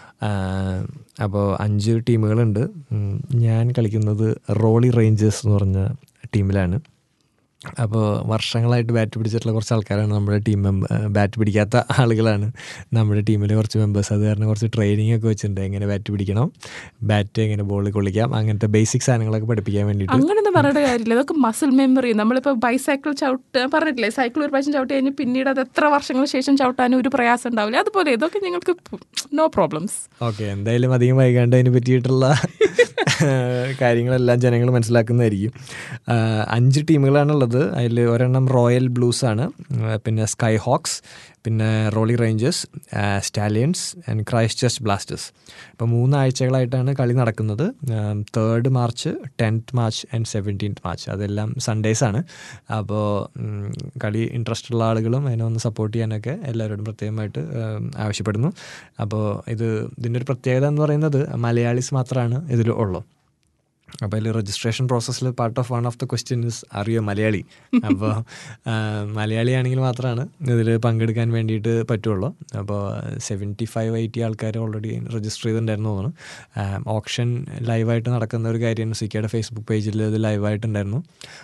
അപ്പോൾ അഞ്ച് ടീമുകളുണ്ട്. ഞാൻ കളിക്കുന്നത് റോളി റേഞ്ചേഴ്സ് എന്ന് പറഞ്ഞ ടീമിലാണ്. അപ്പോൾ വർഷങ്ങളായിട്ട് ബാറ്റ് പിടിച്ചിട്ടുള്ള കുറച്ച് ആൾക്കാരാണ് നമ്മുടെ ടീം മെമ്പർ. ബാറ്റ് പിടിക്കാത്ത ആളുകളാണ് നമ്മുടെ ടീമിലെ കുറച്ച് മെമ്പേഴ്സ്. അത് കാരണം കുറച്ച് ട്രെയിനിങ് ഒക്കെ വെച്ചിട്ടുണ്ട്, എങ്ങനെ ബാറ്റ് പിടിക്കണം, ബാറ്റ് എങ്ങനെ ബോളിൽ കൊള്ളിക്കാം, അങ്ങനത്തെ ബേസിക് സാധനങ്ങളൊക്കെ പഠിപ്പിക്കാൻ വേണ്ടിയിട്ട്. അങ്ങനെയൊന്നും പറയേണ്ട കാര്യമില്ല, അതൊക്കെ മസിൽ മെമ്മറി. നമ്മളിപ്പോൾ ബൈസൈക്കിൾ ചവിട്ട് പറഞ്ഞിട്ടില്ലേ, സൈക്കിൾ ഒരു പ്രാവശ്യം ചവിട്ടി കഴിഞ്ഞ് പിന്നീട് അത് എത്ര വർഷങ്ങൾക്ക് ശേഷം ചവിട്ടാനും ഒരു പ്രയാസം ഉണ്ടാവില്ല. അതുപോലെ ഇതൊക്കെ നിങ്ങൾക്ക് നോ പ്രോബ്ലംസ്. ഓക്കെ, എന്തായാലും അധികം വൈകാണ്ട് അതിനെ പറ്റിയിട്ടുള്ള കാര്യങ്ങളെല്ലാം ജനങ്ങൾ മനസ്സിലാക്കുന്നതായിരിക്കും. അഞ്ച് ടീമുകളാണുള്ളത്. അതിൽ ഒരെണ്ണം റോയൽ ബ്ലൂസ് ആണ്, പിന്നെ സ്കൈ ഹോക്സ്, പിന്നെ Rolly Rangers, Stallions and Christchurch Blasters. അപ്പോൾ മൂന്നാഴ്ചകളായിട്ടാണ് കളി നടക്കുന്നത്. Third March, tenth March and seventeenth March, അതെല്ലാം സൺഡേസ് ആണ്. അപ്പോൾ കളി ഇൻട്രസ്റ്റ് ഉള്ള ആളുകളും അതിനെ ഒന്ന് സപ്പോർട്ട് ചെയ്യാനൊക്കെ എല്ലാവരോടും പ്രത്യേകമായിട്ട് ആവശ്യപ്പെടുന്നു. അപ്പോൾ ഇത് ഇതിൻ്റെ ഒരു പ്രത്യേകത എന്ന് പറയുന്നത് മലയാളീസ് മാത്രമാണ് ഇതിൽ ഉള്ളൂ. അപ്പോൾ അതിൽ രജിസ്ട്രേഷൻ പ്രോസസ്സിൽ part of one of the question is അറിയോ മലയാളി. അപ്പോൾ മലയാളി ആണെങ്കിൽ മാത്രമാണ് ഇതിൽ പങ്കെടുക്കാൻ വേണ്ടിയിട്ട് പറ്റുള്ളൂ. അപ്പോൾ സെവൻറ്റി ഫൈവ് എയ്റ്റി ആൾക്കാർ ഓൾറെഡി രജിസ്റ്റർ ചെയ്തിട്ടുണ്ടായിരുന്നു തോന്നുന്നു. ഓപ്ഷൻ ലൈവായിട്ട് നടക്കുന്ന ഒരു കാര്യമാണ്. സിക്കയുടെ ഫേസ്ബുക്ക് പേജിൽ ഇത് ലൈവായിട്ടുണ്ടായിരുന്നു.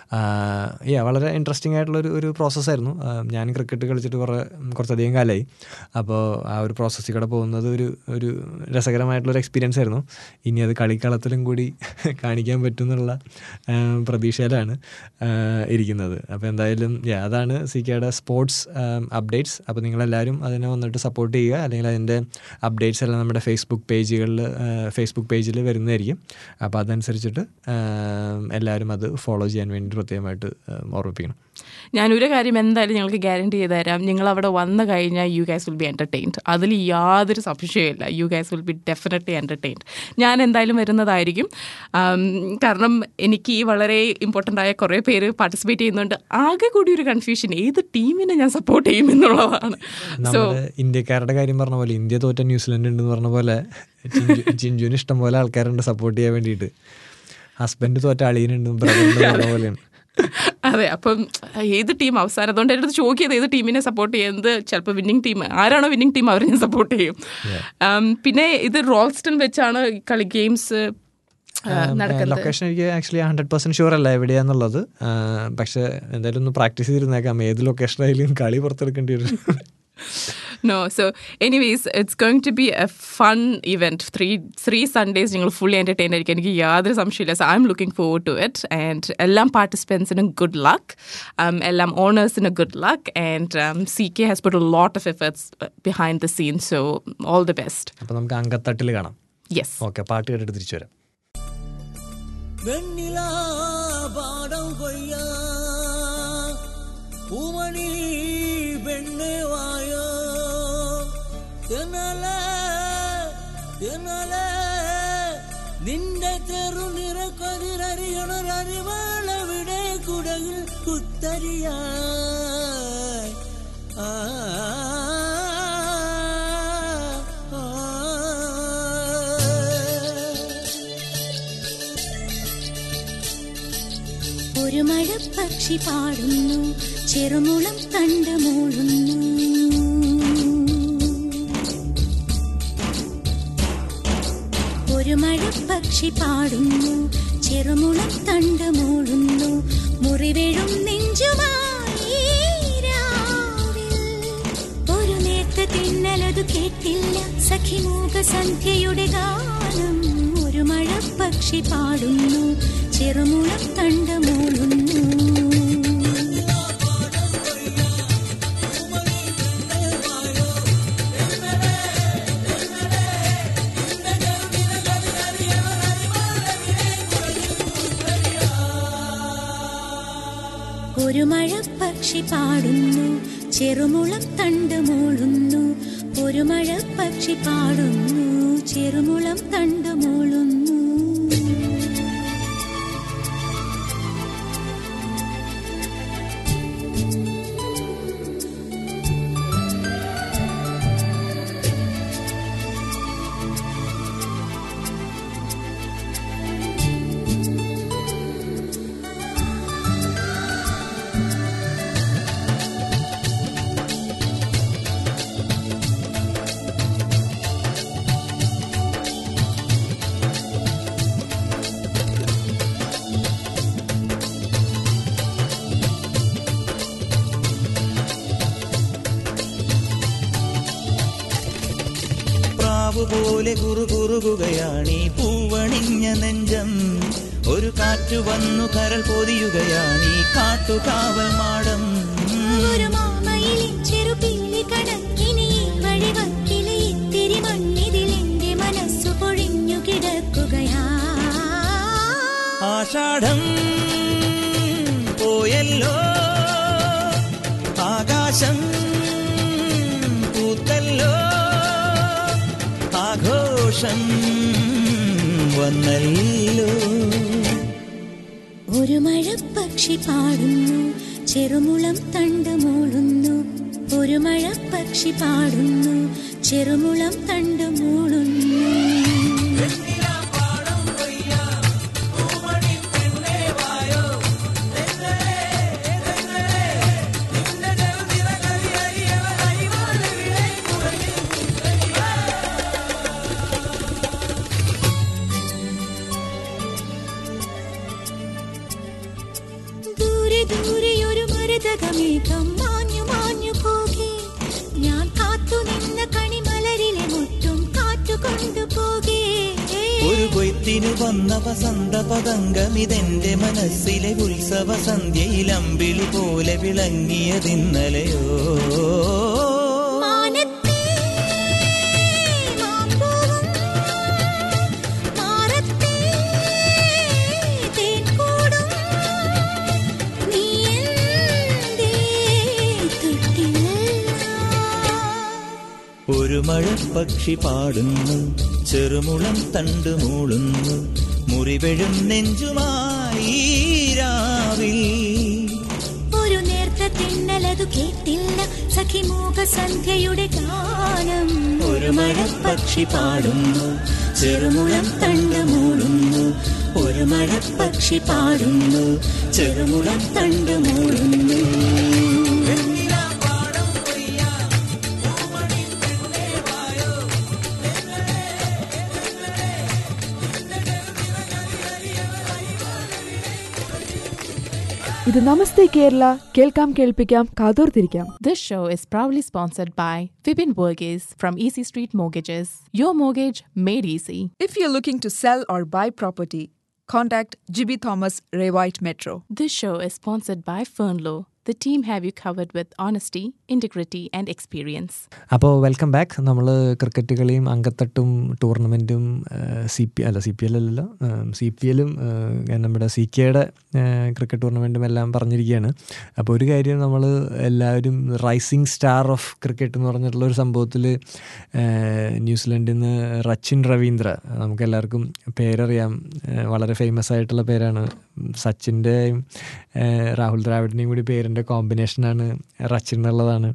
യാ വളരെ ഇൻട്രസ്റ്റിംഗ് ആയിട്ടുള്ളൊരു ഒരു പ്രോസസ്സായിരുന്നു. ഞാൻ ക്രിക്കറ്റ് കളിച്ചിട്ട് കുറേ കുറച്ചധികം കാലമായി. അപ്പോൾ ആ ഒരു പ്രോസസ്സിൽ കൂടെ പോകുന്നത് ഒരു ഒരു രസകരമായിട്ടുള്ളൊരു എക്സ്പീരിയൻസ് ആയിരുന്നു. ഇനി അത് കളിക്കളത്തിലും കൂടി കാണിക്കാൻ പറ്റും എന്നുള്ള പ്രതീക്ഷയിലാണ് ഇരിക്കുന്നത്. അപ്പോൾ എന്തായാലും അതാണ് സി കെയുടെ സ്പോർട്സ് അപ്ഡേറ്റ്സ്. അപ്പോൾ നിങ്ങളെല്ലാവരും അതിനെ വന്നിട്ട് സപ്പോർട്ട് ചെയ്യുക, അല്ലെങ്കിൽ അതിൻ്റെ അപ്ഡേറ്റ്സ് എല്ലാം നമ്മുടെ ഫേസ്ബുക്ക് പേജുകളിൽ ഫേസ്ബുക്ക് പേജിൽ വരുന്നതായിരിക്കും. അപ്പോൾ അതനുസരിച്ചിട്ട് എല്ലാവരും അത് ഫോളോ ചെയ്യാൻ വേണ്ടി പ്രത്യേകമായിട്ട് ഓർമ്മിപ്പിക്കണം. ഞാനൊരു കാര്യം എന്തായാലും ഞങ്ങൾക്ക് ഗ്യാരണ്ടി ചെയ്ത് തരാം, നിങ്ങൾ അവിടെ വന്നു കഴിഞ്ഞാൽ you guys will be entertained. അതിൽ യാതൊരു സംശയമില്ല, you guys will be definitely entertained. ഞാൻ എന്തായാലും വരുന്നതായിരിക്കും. കാരണം എനിക്ക് ഈ വളരെ ഇമ്പോർട്ടൻ്റ് ആയ കുറേ പേര് പാർട്ടിസിപ്പേറ്റ് ചെയ്യുന്നുണ്ട്. ആകെ കൂടി ഒരു കൺഫ്യൂഷൻ, ഏത് ടീമിനെ ഞാൻ സപ്പോർട്ട് ചെയ്യും എന്നുള്ളതാണ്. സോ ഇന്ത്യക്കാരുടെ കാര്യം പറഞ്ഞ പോലെ ഇന്ത്യ തോറ്റ ന്യൂസിലൻഡ് ഉണ്ടെന്ന് പറഞ്ഞ പോലെ ചിഞ്ചുവിന് ഇഷ്ടം പോലെ ആൾക്കാരുണ്ട് സപ്പോർട്ട് ചെയ്യാൻ വേണ്ടിയിട്ട്. ഹസ്ബൻഡ് തോറ്റ അളിയനുണ്ട്, ബ്രദറിൻ്റെ പറഞ്ഞ പോലെയാണ്. അതെ, അപ്പം ഏത് ടീം അവസാനം, അതുകൊണ്ട് എൻ്റെ അടുത്ത് ചോദിക്കിയത് ഏത് ടീമിനെ സപ്പോർട്ട് ചെയ്യുന്നത്. ചിലപ്പോൾ വിന്നിങ് ടീം ആരാണോ വിന്നിങ് ടീം അവരെ ഞാൻ സപ്പോർട്ട് ചെയ്യും. പിന്നെ ഇത് റോൾസ്റ്റൺ വെച്ചാണ് കളി ഗെയിംസ് നടക്കുന്നത്. ലൊക്കേഷൻ എനിക്ക് ആക്ച്വലി ഹൺഡ്രഡ് പെർസെൻറ്റ് ഷുവർ അല്ല എവിടെയാന്നുള്ളത്. പക്ഷെ എന്തായാലും ഒന്ന് പ്രാക്ടീസ് ചെയ്തിരുന്നേക്കാം. ഏത് ലൊക്കേഷനായാലും കളി പുറത്തെടുക്കേണ്ടി വരും. No, so anyways, it's going to be a fun event. Three three Sundays നിങ്ങൾ fully entertained ആയിരിക്കും, എനിക്ക് യാതൊരു സംശയമില്ല. So I'm looking forward to it. And എല്ലാം പാർട്ടിസിപ്പൻസിന് good luck. Um, എല്ലാം ഓണേഴ്സിന് good luck. And um, C K has put a lot of efforts behind the scenes. So all the best. അപ്പോൾ നമുക്ക് അങ്കത്തട്ടിൽ കാണാം. Yes. Okay, പാട്ട് കേട്ടിട്ട് തിരിച്ചു വരാം. വെണ്ണിലാ പാടം കൊയ്യാ പൂമണി പെണ്ണേ വായോ തെന്നലെ തെന്നലെ നിന്റെ തെറു നിറക്കൊതിരറിയണൊരറിവാളവിടെ കുടകിൽ കുത്തരിയായി ആ ഒരു മഴപ്പക്ഷി പാടുന്നു, ചെറുമുളം കണ്ട് മൂളുന്നു. ഒരു മഴപ്പക്ഷി പാടുന്നു, ചെറുമുളം കണ്ട് മൂളുന്നു. മുറിവേഴും നെഞ്ചുമായി രാവിൽ ഒരു നേർത്ത തിന്നലതു കേട്ടില്ല, സഖിമൂക സന്ധ്യയുടെ ഗാനം. ഒരു മഴപ്പക്ഷി പാടുന്നു, ചെറുമുളം കണ്ട് മൂളുന്നു. ഒരു മഴപ്പക്ഷി പാടുന്നു, ചെറുമുളം തണ്ട് മൂളുന്നു. ഒരു മഴപ്പക്ഷി പാടുന്നു, ചെറുമുളം തണ്ട് മൂളുന്നു. പോലെ കുറുകുറുകുകയാണീ പൂവണിഞ്ഞ നെഞ്ചം. ഒരു കാറ്റു വന്നു കരൾ പൊതിയുകയാണീ കാട്ടുകാവൽ മാടം. ഒരു മാമയിലെ ചെറുപീലി കണക്കിനി വഴി വക്കിലെ ഇത്തിരി മണ്ണിതിൽ എന്റെ മനസ്സു പൊഴിഞ്ഞു കിടക്കുകയാ. ആഷാഢം പോയല്ലോ, ആകാശം പൂത്തല്ലോ, ആഘോഷം വന്നല്ലോ. ഒരു മഴപ്പക്ഷി പാടുന്നു, ചെറുമുളം തണ്ട് മൂളുന്നു. ഒരു മഴപ്പക്ഷി പാടുന്നു, ചെറുമുളം തണ്ട് മൂളുന്നു. മേഘം മാഞ്ഞു മാഞ്ഞു പോകെ, ഞാൻ കാത്തു നിന്ന കണിമലരിലെ മുറ്റും കാറ്റു കൊണ്ടുപോകെ. ഒരു കൊയ്ത്തിനു വന്ന വസന്ത പതംഗമിതെന്റെ മനസ്സിലെ ഉത്സവ സന്ധ്യയിൽ അമ്പിളി പോലെ വിളങ്ങിയതിന്നലെയോ. ഒരു മഴപ്പക്ഷി പാടുന്നു, ചെറുമുളം തണ്ട് മൂളുന്നു. മുറിവെഴും നെഞ്ചുമായി രാവിൽ ഒരു നേർത്ത തിന്നലതു കേട്ടില്ല സഖിമൂക സന്ധ്യയുടെ ഗാനം. ഒരു മഴപ്പക്ഷി പാടുന്നു, ചെറുമുളം തണ്ട് മൂളുന്നു. ഒരു മഴപ്പക്ഷി പാടുന്നു, ചെറുമുളം തണ്ട് മൂളുന്നു. ഇത് നമസ്തേ കേരള, കേൾക്കാം കേൾപ്പിക്കാം കാതോർത്തിരിക്കാം. This show is proudly sponsored by Vibin Varghese from Easy Street Mortgages. Your mortgage made easy. If you're looking to sell or buy property, contact G B Thomas Ray White Metro. This show is sponsored by Fernlow. The team have you covered with honesty, integrity and experience. അപ്പോൾ welcome back. നമ്മൾ cricket കളിയും അങ്കത്തട്ടും ടൂർണമെൻറ്റും C P അല്ല C P L അല്ലല്ലോ C P എല്ലും നമ്മുടെ C കെയുടെ ക്രിക്കറ്റ് ടൂർണമെൻറ്റും എല്ലാം പറഞ്ഞിരിക്കുകയാണ്. അപ്പോൾ ഒരു കാര്യം നമ്മൾ എല്ലാവരും റൈസിങ് സ്റ്റാർ ഓഫ് ക്രിക്കറ്റ് എന്ന് പറഞ്ഞിട്ടുള്ള ഒരു സംഭവത്തിൽ ന്യൂസിലൻഡിൽ നിന്ന് റച്ചിൻ രവീന്ദ്ര, നമുക്ക് എല്ലാവർക്കും പേരറിയാം, വളരെ ഫേമസ് ആയിട്ടുള്ള പേരാണ്. സച്ചിൻ്റെയും രാഹുൽ ദ്രാവിഡിൻ്റെയും കൂടി പേരിൻ്റെ കോമ്പിനേഷനാണ് റച്ചിൻ എന്നുള്ളതാണ്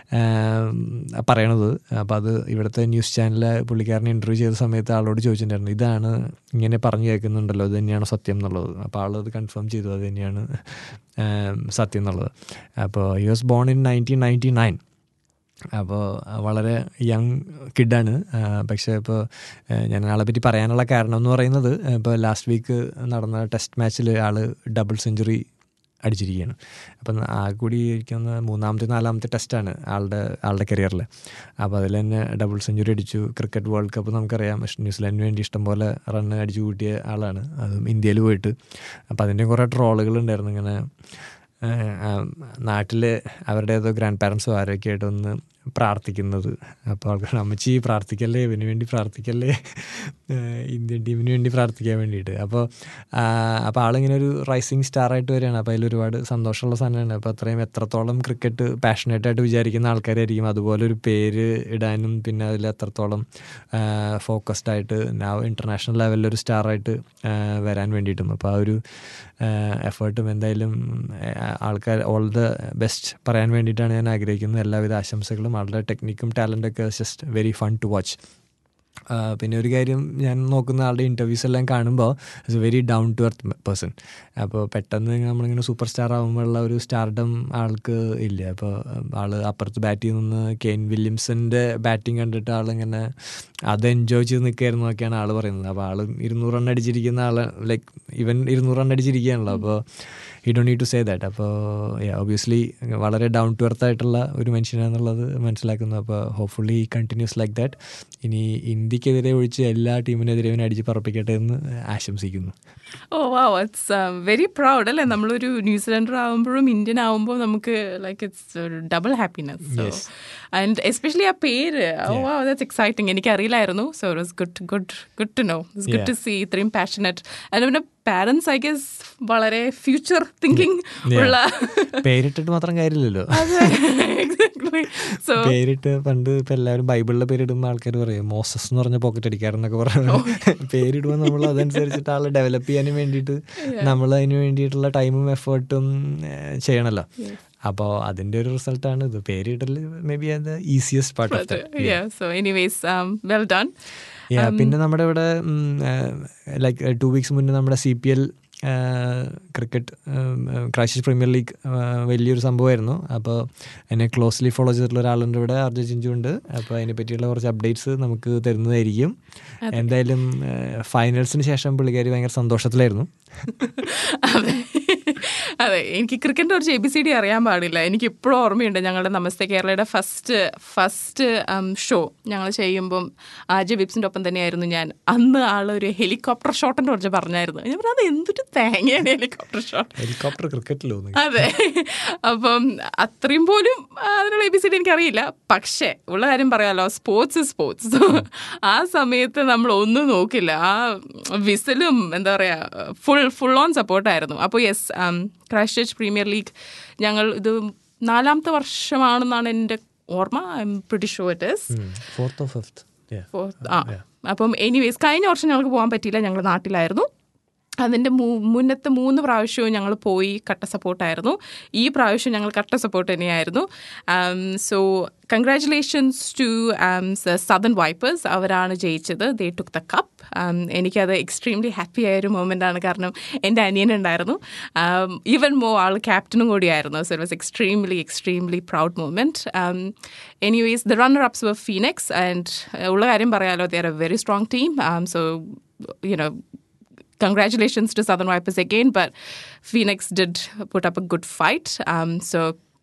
പറയണത്. അപ്പോൾ അത് ഇവിടുത്തെ ന്യൂസ് ചാനലിൽ പുള്ളിക്കാരനെ ഇൻ്റർവ്യൂ ചെയ്ത സമയത്ത് ആളോട് ചോദിച്ചിട്ടുണ്ടായിരുന്നു, ഇതാണ് ഇങ്ങനെ പറഞ്ഞു കേൾക്കുന്നുണ്ടല്ലോ, ഇത് തന്നെയാണോ സത്യം എന്നുള്ളത്. അപ്പോൾ ആളത് കൺഫേം ചെയ്തു, അത് തന്നെയാണ് സത്യം എന്നുള്ളത്. അപ്പോൾ he was born in nineteen ninety nine. അപ്പോൾ വളരെ യങ് കിഡാണ്. പക്ഷേ ഇപ്പോൾ ഞാൻ ആളെ പറ്റി പറയാനുള്ള കാരണം എന്ന് പറയുന്നത്, ഇപ്പോൾ ലാസ്റ്റ് വീക്ക് നടന്ന ടെസ്റ്റ് മാച്ചിൽ ആൾ ഡബിൾ സെഞ്ചുറി അടിച്ചിരിക്കുകയാണ്. അപ്പം ആ കൂടി ഇരിക്കുന്ന മൂന്നാമത്തെ നാലാമത്തെ ടെസ്റ്റാണ് ആളുടെ ആളുടെ കരിയറിൽ. അപ്പോൾ അതിൽ തന്നെ ഡബിൾ സെഞ്ചുറി അടിച്ചു. ക്രിക്കറ്റ് വേൾഡ് കപ്പ് നമുക്കറിയാം, ന്യൂസിലാൻഡിന് വേണ്ടി ഇഷ്ടംപോലെ റണ്ണ് അടിച്ചു കൂട്ടിയ ആളാണ്, അതും ഇന്ത്യയിൽ പോയിട്ട്. അപ്പോൾ അതിൻ്റെ കുറേ ട്രോളുകളുണ്ടായിരുന്നു, ഇങ്ങനെ നാട്ടിൽ അവരുടെ ഏതോ ഗ്രാൻഡ് പാരൻസോ ആരൊക്കെ ആയിട്ട് ഒന്ന് പ്രാർത്ഥിക്കുന്നത്. അപ്പോൾ ആൾക്കാർ അമ്മച്ചി പ്രാർത്ഥിക്കല്ലേ, ഇവന് വേണ്ടി പ്രാർത്ഥിക്കല്ലേ, ഇന്ത്യൻ ടീമിന് വേണ്ടി പ്രാർത്ഥിക്കാൻ വേണ്ടിയിട്ട്. അപ്പോൾ അപ്പോൾ ആളിങ്ങനെ ഒരു റൈസിങ് സ്റ്റാറായിട്ട് വരികയാണ്. അപ്പോൾ അതിലൊരുപാട് സന്തോഷമുള്ള സാധനമാണ്. അപ്പോൾ അത്രയും എത്രത്തോളം ക്രിക്കറ്റ് പാഷനേറ്റായിട്ട് വിചാരിക്കുന്ന ആൾക്കാരായിരിക്കും അതുപോലെ ഒരു പേര് ഇടാനും പിന്നെ അതിൽ എത്രത്തോളം ഫോക്കസ്ഡ് ആയിട്ട് നാ ഇൻ്റർനാഷണൽ ലെവലിലൊരു സ്റ്റാറായിട്ട് വരാൻ വേണ്ടിയിട്ടും. അപ്പോൾ ആ ഒരു എഫേർട്ടും എന്തായാലും ആൾക്കാർ ഓൾ ദ ബെസ്റ്റ് പറയാൻ വേണ്ടിയിട്ടാണ് ഞാൻ ആഗ്രഹിക്കുന്നത്. എല്ലാവിധ ആശംസകളും. ആളുടെ ടെക്നിക്കും ടാലൻ്റൊക്കെ just very fun to watch. പിന്നെ ഒരു കാര്യം, ഞാൻ നോക്കുന്ന ആളുടെ ഇൻ്റർവ്യൂസ് എല്ലാം കാണുമ്പോൾ it's a very down to earth person. അപ്പോൾ പെട്ടെന്ന് നമ്മളിങ്ങനെ സൂപ്പർ സ്റ്റാർ ആകുമ്പോഴുള്ള ഒരു സ്റ്റാർഡം ആൾക്ക് ഇല്ല. അപ്പോൾ ആൾ അപ്പുറത്ത് ബാറ്റ് ചെയ്യുന്ന കെയ്ൻ വില്യംസൻ്റെ ബാറ്റിംഗ് കണ്ടിട്ട് ആളിങ്ങനെ അത് എൻജോയ് ചെയ്ത് നിൽക്കുകയായിരുന്നു എന്നൊക്കെയാണ് ആൾ പറയുന്നത്. അപ്പോൾ ആൾ ഇരുന്നൂറ് റൺ അടിച്ചിരിക്കുന്ന ആൾ, ലൈക്ക് ഇവൻ ഇരുന്നൂറ് റൺ അടിച്ചിരിക്കുകയാണല്ലോ. അപ്പോൾ you don't need to say that. അപ്പോൾ ഒബ്വിയസ്ലി വളരെ ഡൗൺ ടു എർത്ത് ആയിട്ടുള്ള ഒരു മനുഷ്യനാണെന്നുള്ളത് മനസ്സിലാക്കുന്നു. അപ്പോൾ ഹോപ്പ്ഫുള്ളി കണ്ടിന്യൂസ് ലൈക്ക് ദാറ്റ്. ഇനി ഇന്ത്യ ഇന്ത്യക്കെതിരെ ഒഴിച്ച് എല്ലാ ടീമിനെതിരെ ഇവനെ അടിച്ച് പറപ്പിക്കട്ടെ എന്ന് ആശംസിക്കുന്നു. Oh wow, it's very proud അല്ലേ. നമ്മളൊരു ന്യൂസിലൻഡർ ആകുമ്പോഴും ഇന്ത്യൻ ആകുമ്പോൾ നമുക്ക് like it's double happiness. And especially ആ പേര്, ഓ വാവ്, ദാറ്റ്സ് എക്സൈറ്റിംഗ്. എനിക്കറിയില്ലായിരുന്നു. So it was good good good to know. It's good to see ഇത്രയും പാഷനറ്റ്. ആൻഡ് പിന്നെ പാരൻസ് ഐ ഗെസ് വളരെ ഫ്യൂച്ചർ തിങ്കിങ് ഉള്ള. പേരിട്ടിട്ട് മാത്രം കാര്യമില്ലല്ലോ. സോ പേരിട്ട് പണ്ട് ഇപ്പൊ എല്ലാവരും ബൈബിളിലെ പേരിടുമ്പോൾ ആൾക്കാർ പറയും മോസസ് എന്ന് പറഞ്ഞ പോക്കറ്റ് അടിക്കാറെന്നൊക്കെ പറഞ്ഞു. പേരിടുമ്പോൾ നമ്മൾ അതനുസരിച്ചിട്ട് ആളെ ഡെവലപ്പ് ചെയ്യാനും വേണ്ടിയിട്ട് നമ്മൾ അതിന് വേണ്ടിയിട്ടുള്ള ടൈമും എഫേർട്ടും ചെയ്യണമല്ലോ. അപ്പോൾ അതിന്റെ ഒരു റിസൾട്ടാണ് ഇത്. പേരിടൽ മേ ബി അത് easiest part of that. So anyways well done. പിന്നെ നമ്മുടെ ഇവിടെ ലൈക്ക് ടു വീക്സ് മുന്നേ നമ്മുടെ C P L cricket Christchurch Premier League വലിയൊരു സംഭവമായിരുന്നു. അപ്പോൾ അതിനെ ക്ലോസ്ലി ഫോളോ ചെയ്തിട്ടുള്ള ഒരാളുണ്ട് ഇവിടെ, ആർ ജെ ചിഞ്ചു ഉണ്ട്. അപ്പോൾ അതിനെ പറ്റിയുള്ള കുറച്ച് അപ്ഡേറ്റ്സ് നമുക്ക് തരുന്നതായിരിക്കും. എന്തായാലും ഫൈനൽസിന് ശേഷം പുള്ളിക്കാരി ഭയങ്കര സന്തോഷത്തിലായിരുന്നു. അതെ അതെ, എനിക്ക് ക്രിക്കറ്റിൻ്റെ കുറച്ച് എ ബി സി ഡി അറിയാൻ പാടില്ല. എനിക്ക് ഇപ്പോഴും ഓർമ്മയുണ്ട് ഞങ്ങളുടെ നമസ്തേ കേരളയുടെ ഫസ്റ്റ് ഫസ്റ്റ് ഷോ ഞങ്ങൾ ചെയ്യുമ്പം ആജ് ബിബ്സിൻ്റെ ഒപ്പം തന്നെയായിരുന്നു ഞാൻ. അന്ന് ആളൊരു ഹെലികോപ്റ്റർ ഷോട്ടിൻ്റെ കുറിച്ച് പറഞ്ഞായിരുന്നു. ഞാൻ പറഞ്ഞത് അത് എന്തൊരു തേങ്ങയാണ് ഹെലികോപ്റ്റർ ഷോട്ട്. ഹെലികോപ്റ്റർ ക്രിക്കറ്റിലോ? അതെ. അപ്പം അത്രയും പോലും അതിനുള്ള എ ബി സി ഡി എനിക്കറിയില്ല. പക്ഷേ ഉള്ള കാര്യം പറയാമല്ലോ, സ്പോർട്സ് സ്പോർട്സ്. ആ സമയത്ത് നമ്മൾ ഒന്നും നോക്കില്ല. ആ വിസിലും എന്താ പറയുക, ഫുൾ ഫുൾ ഓൺ സപ്പോർട്ടായിരുന്നു. അപ്പോൾ യെസ്, ക്രൈസ്റ്റ്ചർച്ച് പ്രീമിയർ ലീഗ് ഞങ്ങൾ ഇത് നാലാമത്തെ വർഷമാണെന്നാണ് എൻ്റെ ഓർമ്മ. I'm pretty sure it is fourth fifth. ആ അപ്പം എനിവേസ് കഴിഞ്ഞ വർഷം ഞങ്ങൾക്ക് പോകാൻ പറ്റിയില്ല, ഞങ്ങൾ നാട്ടിലായിരുന്നു. അതിൻ്റെ മൂ മുന്നത്തെ മൂന്ന് പ്രാവശ്യവും ഞങ്ങൾ പോയി കട്ട സപ്പോർട്ടായിരുന്നു. ഈ പ്രാവശ്യം ഞങ്ങൾ കട്ട സപ്പോർട്ട് തന്നെയായിരുന്നു. So congratulations to Southern Vipers. അവരാണ് ജയിച്ചത്. They took the cup. എനിക്കത് എക്സ്ട്രീംലി ഹാപ്പി ആയൊരു മൊമെൻ്റാണ്. കാരണം എൻ്റെ അനിയനുണ്ടായിരുന്നു, ഈവൻ മോ ആൾ ക്യാപ്റ്റനും കൂടിയായിരുന്നു. So it was extremely extremely proud moment. Anyways the runner ups were Phoenix. And ഉള്ള കാര്യം പറയാലോ, they are a very strong team. So you know, congratulations to Southern Vipers again, but Phoenix did put up a good fight. Um, so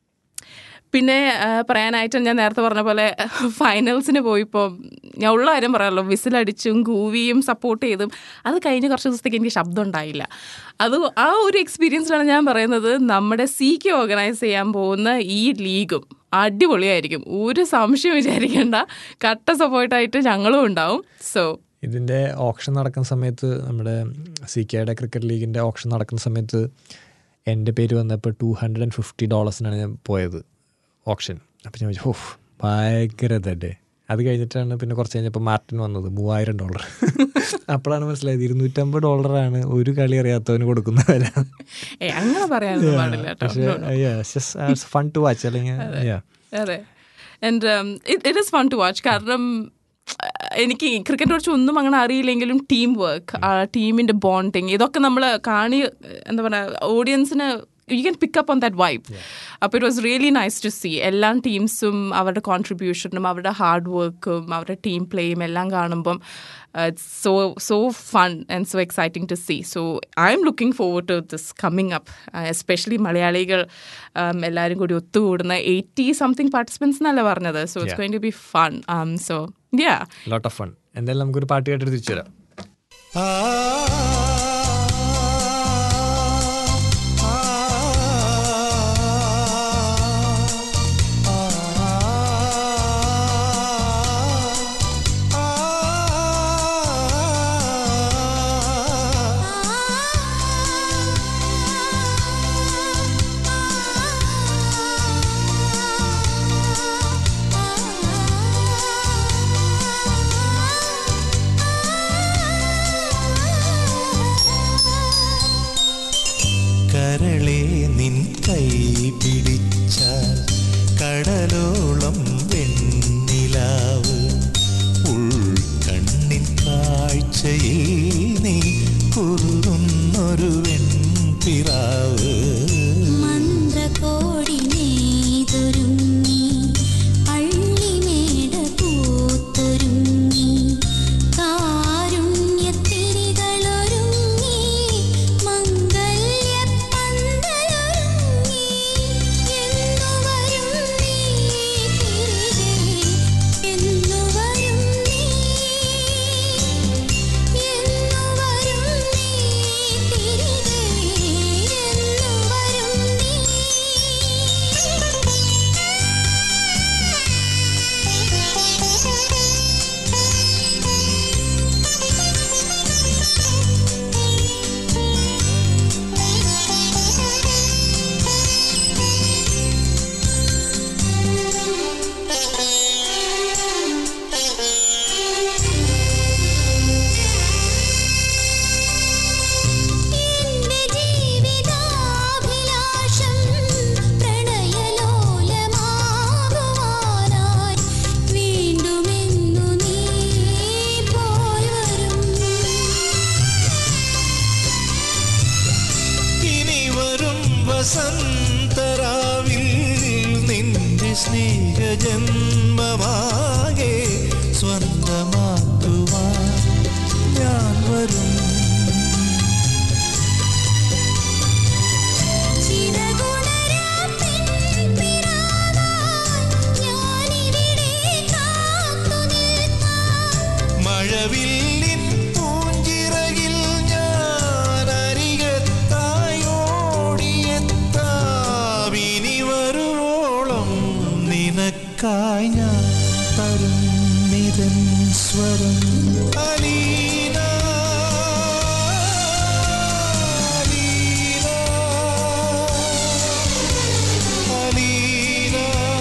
പിന്നെ പറയാനായിട്ട് ഞാൻ നേരത്തെ പറഞ്ഞ പോലെ ഫൈനൽസിന് പോയിപ്പോൾ ഞാൻ ഉള്ള കാര്യം പറയാമല്ലോ, വിസിലടിച്ചും കൂവിയും സപ്പോർട്ട് ചെയ്തും അത് കഴിഞ്ഞ് കുറച്ച് ദിവസത്തേക്ക് എനിക്ക് ശബ്ദം ഉണ്ടായില്ല. അത് ആ ഒരു എക്സ്പീരിയൻസിലാണ് ഞാൻ പറയുന്നത്. നമ്മുടെ സിക്ക് ഓർഗനൈസ് ചെയ്യാൻ പോകുന്ന ഈ ലീഗും അടിപൊളിയായിരിക്കും, ഒരു സംശയം വിചാരിക്കേണ്ട. കട്ട സപ്പോർട്ടായിട്ട് ഞങ്ങളും ഉണ്ടാവും. സോ ഇതിൻ്റെ ഓപ്ഷൻ നടക്കുന്ന സമയത്ത്, നമ്മുടെ സി കെയുടെ ക്രിക്കറ്റ് ലീഗിൻ്റെ ഓപ്ഷൻ നടക്കുന്ന സമയത്ത് എൻ്റെ പേര് വന്നപ്പോൾ ടു ഹൺഡ്രഡ് ആൻഡ് ഫിഫ്റ്റി ഡോളേഴ്സിനാണ് ഞാൻ പോയത് ഓപ്ഷൻ. അപ്പം ഞാൻ ചോദിച്ചു, ഓഹ് ഭയങ്കര ഇതല്ലേ. അത് കഴിഞ്ഞിട്ടാണ് പിന്നെ കുറച്ച് കഴിഞ്ഞപ്പോൾ മാർട്ടിൻ വന്നത്, മൂവായിരം ഡോളർ. അപ്പോഴാണ് മനസ്സിലായത് ഇരുന്നൂറ്റമ്പത് ഡോളറാണ് ഒരു കളി അറിയാത്തവന് കൊടുക്കുന്ന വില. അങ്ങനെ പറയാനൊന്നും പാടില്ല. പക്ഷേ ഫൺ ടു വാച്ച്. അല്ലെങ്കിൽ അതെ, and it is fun to watch. കാരണം എനിക്ക് ക്രിക്കറ്റിനെ കുറിച്ച് ഒന്നും അങ്ങനെ അറിയില്ലെങ്കിലും ടീം വർക്ക്, ടീമിൻ്റെ ബോണ്ടിങ്, ഇതൊക്കെ നമ്മൾ കാണി എന്താ പറയുക, ഓഡിയൻസിന് you can pick up on that vibe. അപ്പോൾ it was really nice to see എല്ലാ ടീംസും അവരുടെ കോൺട്രിബ്യൂഷനും അവരുടെ ഹാർഡ് വർക്കും അവരുടെ ടീം പ്ലേയും എല്ലാം കാണുമ്പം it's so so fun and so exciting to see. So I'm looking forward to this coming up, uh, especially മലയാളികൾ എല്ലാവരും കൂടി ഒത്തുകൂടുന്ന എയ്റ്റി സംതിങ് പാർട്ടിസിപ്പൻസ് എന്നല്ല പറഞ്ഞത്. So it's yeah. going to be fun. Um, so yeah, lot of fun. എന്തായാലും നമുക്കൊരു പാട്ട് കേട്ടിട്ട് തിരിച്ചു വരാം. കടലോളം വെണ്ണിലാവ് ഉൾക്കണ്ണിൻ കാഴ്ചയിൽ നീ കുറുന്നൊരു വെൺപിറാവ് മന്ത്രകോടി നെയ്തൊരുങ്ങി പള്ളിമേട പൂത്തൊരുങ്ങി കാരുണ്യത്തിരികളൊരുങ്ങി മംഗല്യപ്പന്തലൊരുങ്ങി എന്നുവരും നീ തിരികെ എന്നുവരും നീ വസന്തരാവിൽ നിന്റെ സ്നേഹജന്മമാകെ സ്വന്തമാക്കുവാൻ ഞാൻ വരും. മഴവില്ലിൻ പൂഞ്ചിറകിൽ ഞാൻ അരികത്തായോടിയെത്താം. ഇനി വരുവോളം നിനക്കായി ഞാൻ തരുന്നിതൻ സ്വരം. അലീന അലീന അലീന.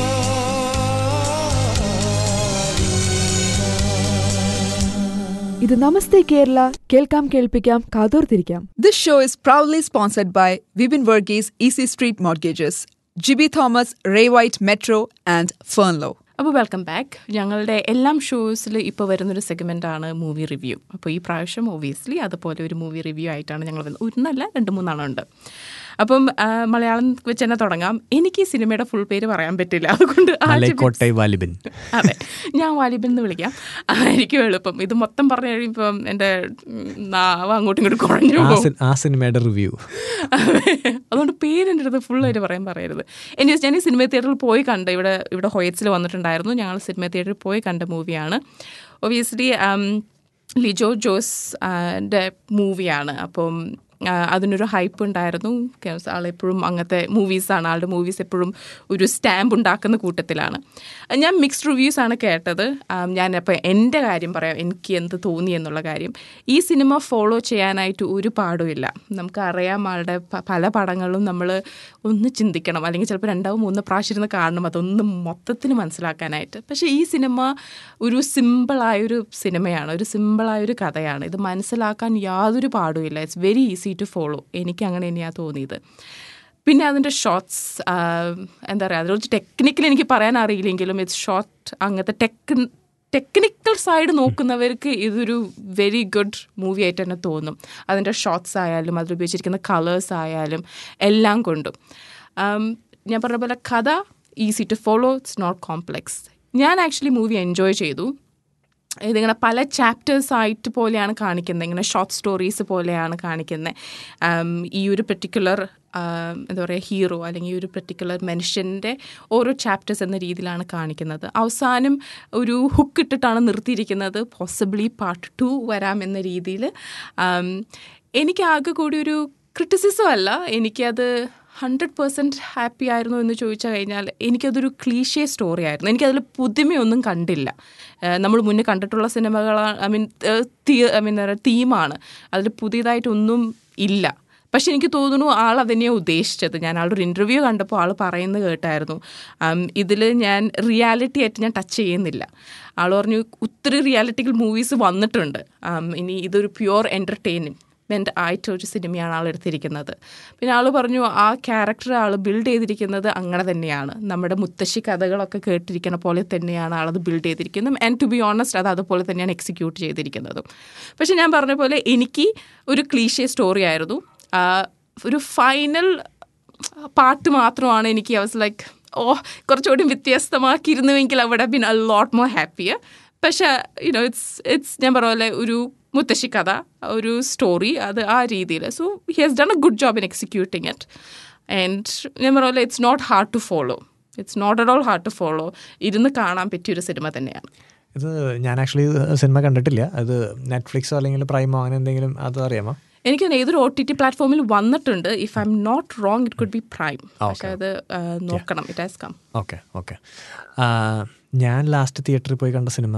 ഇത് നമസ്തേ കേരള, കേൾക്കാം കേൾപ്പിക്കാം കാതോർത്തിരിക്കാം. This show is proudly sponsored by Vibin Verghese Easy Street Mortgages, Jibby Thomas, Ray White Metro and Fernlow. അപ്പോൾ വെൽക്കം ബാക്ക്. ഞങ്ങളുടെ എല്ലാം ഷോസിൽ ഇപ്പോൾ വരുന്നൊരു സെഗ്മെൻ്റാണ് മൂവി റിവ്യൂ. അപ്പോൾ ഈ പ്രാവശ്യം ഒബിയസ്ലി അതുപോലെ ഒരു മൂവി റിവ്യൂ ആയിട്ടാണ് ഞങ്ങൾ വന്നത്. ഒന്നല്ല രണ്ട് മൂന്നെണ്ണം ഉണ്ട്. അപ്പം മലയാളം വെച്ച് തന്നെ തുടങ്ങാം. എനിക്ക് ഈ സിനിമയുടെ ഫുൾ പേര് പറയാൻ പറ്റില്ല, അതുകൊണ്ട് വാലിബൻ. അതെ, ഞാൻ വാലിബൻ എന്ന് വിളിക്കാം, ആയിരിക്കും എളുപ്പം. ഇത് മൊത്തം പറഞ്ഞു കഴിയുമ്പം എൻ്റെ നാവ് അങ്ങോട്ടും ഇങ്ങോട്ടും കുഴഞ്ഞു പോകും. ആ സിനിമയുടെ റിവ്യൂ. അതുകൊണ്ട് പേരെൻ്റെ അടുത്ത് ഫുള്ളായിട്ട് പറയാൻ പറയരുത്. എനിക്ക് ഞാൻ ഈ സിനിമ തിയേറ്ററിൽ പോയി കണ്ട്, ഇവിടെ ഇവിടെ ഹൊയറ്റ്സിൽ വന്നിട്ടുണ്ടായിരുന്നു. ഞങ്ങൾ സിനിമ തിയേറ്ററിൽ പോയി കണ്ട മൂവിയാണ്. ഒബിയസ്ലി ലിജോ ജോസ് ൻ്റെ മൂവിയാണ്. അപ്പം അതിനൊരു ഹൈപ്പ് ഉണ്ടായിരുന്നു. ആളെപ്പോഴും അങ്ങനത്തെ മൂവീസാണ്, ആളുടെ മൂവീസ് എപ്പോഴും ഒരു സ്റ്റാമ്പ് ഉണ്ടാക്കുന്ന കൂട്ടത്തിലാണ്. ഞാൻ മിക്സ്ഡ് റിവ്യൂസാണ് കേട്ടത്. ഞാനപ്പോൾ എൻ്റെ കാര്യം പറയാം, എനിക്ക് എന്ത് തോന്നി എന്നുള്ള കാര്യം. ഈ സിനിമ ഫോളോ ചെയ്യാനായിട്ട് ഒരു പാടുമില്ല. നമുക്കറിയാം ആളുടെ പല പടങ്ങളും നമ്മൾ ഒന്ന് ചിന്തിക്കണം, അല്ലെങ്കിൽ ചിലപ്പോൾ രണ്ടോ മൂന്നോ പ്രാവശ്യം ഇരുന്ന് കാണണം അതൊന്ന് മൊത്തത്തിൽ മനസ്സിലാക്കാനായിട്ട്. പക്ഷേ ഈ സിനിമ ഒരു സിമ്പിളായൊരു സിനിമയാണ്, ഒരു സിമ്പിളായൊരു കഥയാണ്. ഇത് മനസ്സിലാക്കാൻ യാതൊരു പാടുമില്ല. It's very easy to follow. എനിക്ക് അങ്ങനെ തന്നെയാണ് തോന്നിയത്. പിന്നെ അതിൻ്റെ ഷോട്ട്സ് എന്താ പറയുക, അതിലൊരു ടെക്നിക്കൽ എനിക്ക് പറയാൻ അറിയില്ലെങ്കിലും ഇറ്റ്സ് ഷോട്ട് അങ്ങനത്തെ ടെക് ടെക്നിക്കൽ സൈഡ് നോക്കുന്നവർക്ക് ഇതൊരു വെരി ഗുഡ് മൂവി ആയിട്ട് തന്നെ തോന്നും. അതിൻ്റെ ഷോട്ട്സ് ആയാലും അതിലുപയോഗിച്ചിരിക്കുന്ന കളേഴ്സ് ആയാലും എല്ലാം കൊണ്ടും. ഞാൻ പറഞ്ഞ പോലെ കഥ easy to follow, it's not complex. ഞാൻ ആക്ച്വലി മൂവി എൻജോയ് ചെയ്തു. ഇതിങ്ങനെ പല ചാപ്റ്റേഴ്സ് ആയിട്ട് പോലെയാണ് കാണിക്കുന്നത്, ഇങ്ങനെ ഷോർട്ട് സ്റ്റോറീസ് പോലെയാണ് കാണിക്കുന്നത്. ഈ ഒരു പെർട്ടിക്കുലർ എന്താ പറയുക ഹീറോ അല്ലെങ്കിൽ ഈ ഒരു പെർട്ടിക്കുലർ മനുഷ്യൻ്റെ ഓരോ ചാപ്റ്റേഴ്സ് എന്ന രീതിയിലാണ് കാണിക്കുന്നത്. അവസാനം ഒരു ഹുക്ക് ഇട്ടിട്ടാണ് നിർത്തിയിരിക്കുന്നത്, പോസിബിളി പാർട്ട് ടു വരാം എന്ന രീതിയിൽ. എനിക്ക് ആകെ കൂടി ഒരു ക്രിറ്റിസിസം അല്ല, എനിക്കത് ഹൺഡ്രഡ് പെർസെൻറ്റ് ഹാപ്പി ആയിരുന്നു എന്ന് ചോദിച്ചാൽ കഴിഞ്ഞാൽ എനിക്കതൊരു ക്ലീഷേ സ്റ്റോറി ആയിരുന്നു. എനിക്കതിൽ പുതുമയൊന്നും കണ്ടില്ല. നമ്മൾ മുന്നേ കണ്ടിട്ടുള്ള സിനിമകളാണ്, ഐ മീൻ തീ ഐ മീൻ തീമാണ്, അതിൽ പുതിയതായിട്ടൊന്നും ഇല്ല. പക്ഷെ എനിക്ക് തോന്നുന്നു ആൾ അതന്നെയാണ് ഉദ്ദേശിച്ചത്. ഞാൻ ആളുടെ ഒരു ഇൻ്റർവ്യൂ കണ്ടപ്പോൾ ആൾ പറയുന്നത് കേട്ടായിരുന്നു, ഇതിൽ ഞാൻ റിയാലിറ്റി ആയിട്ട് ഞാൻ ടച്ച് ചെയ്യുന്നില്ല. ആൾ പറഞ്ഞു ഒത്തിരി റിയാലിറ്റിക്കൽ മൂവീസ് വന്നിട്ടുണ്ട്, ഇനി ഇതൊരു പ്യുവർ എൻ്റർടൈൻമെൻറ്റ് ആയിട്ടൊരു സിനിമയാണ് ആൾ എടുത്തിരിക്കുന്നത്. പിന്നെ ആൾ പറഞ്ഞു ആ ക്യാരക്ടർ ആൾ ബിൽഡ് ചെയ്തിരിക്കുന്നത് അങ്ങനെ തന്നെയാണ്, നമ്മുടെ മുത്തശ്ശി കഥകളൊക്കെ കേട്ടിരിക്കുന്ന പോലെ തന്നെയാണ് ആളത് ബിൽഡ് ചെയ്തിരിക്കുന്നത്. ആൻഡ് ടു ബി ഓണസ്റ്റ് അത് അതുപോലെ തന്നെയാണ് എക്സിക്യൂട്ട് ചെയ്തിരിക്കുന്നത്. പക്ഷെ ഞാൻ പറഞ്ഞ പോലെ എനിക്ക് ഒരു ക്ലീഷേ സ്റ്റോറി ആയിരുന്നു. ഒരു ഫൈനൽ പാർട്ട് മാത്രമാണ് എനിക്ക് ഐ വാസ് ലൈക്ക് ഓ കുറച്ചുകൂടി വ്യത്യസ്തമാക്കിയിരുന്നുവെങ്കിൽ അവിടെ been a lot more happier. പക്ഷേ യുനോ ഇറ്റ്സ് ഇറ്റ്സ് ഞാൻ പറഞ്ഞ പോലെ ഒരു മുത്തശ്ശി കഥ, ഒരു സ്റ്റോറി, അത് ആ രീതിയിൽ. So he has done a good job in executing it. And ഞാൻ പറഞ്ഞ പോലെ it's not hard to follow, it's not at all hard to follow. ഇരുന്ന് കാണാൻ പറ്റിയൊരു സിനിമ തന്നെയാണ് ഇത്. ഞാൻ ആക്ച്വലി സിനിമ കണ്ടിട്ടില്ല. അത് നെറ്റ്ഫ്ലിക്സോ അല്ലെങ്കിൽ പ്രൈമോ അങ്ങനെ എന്തെങ്കിലും അത് അറിയാമോ? എനിക്ക് ഏതൊരു ഒ ടി ടി പ്ലാറ്റ്ഫോമിൽ വന്നിട്ടുണ്ട്. If I'm not wrong it could be Prime. പക്ഷേ അത് നോക്കണം, ഇറ്റ് ഹാസ് കം. ഓക്കെ ഓക്കെ ഞാൻ ലാസ്റ്റ് തിയേറ്ററിൽ പോയി കണ്ട സിനിമ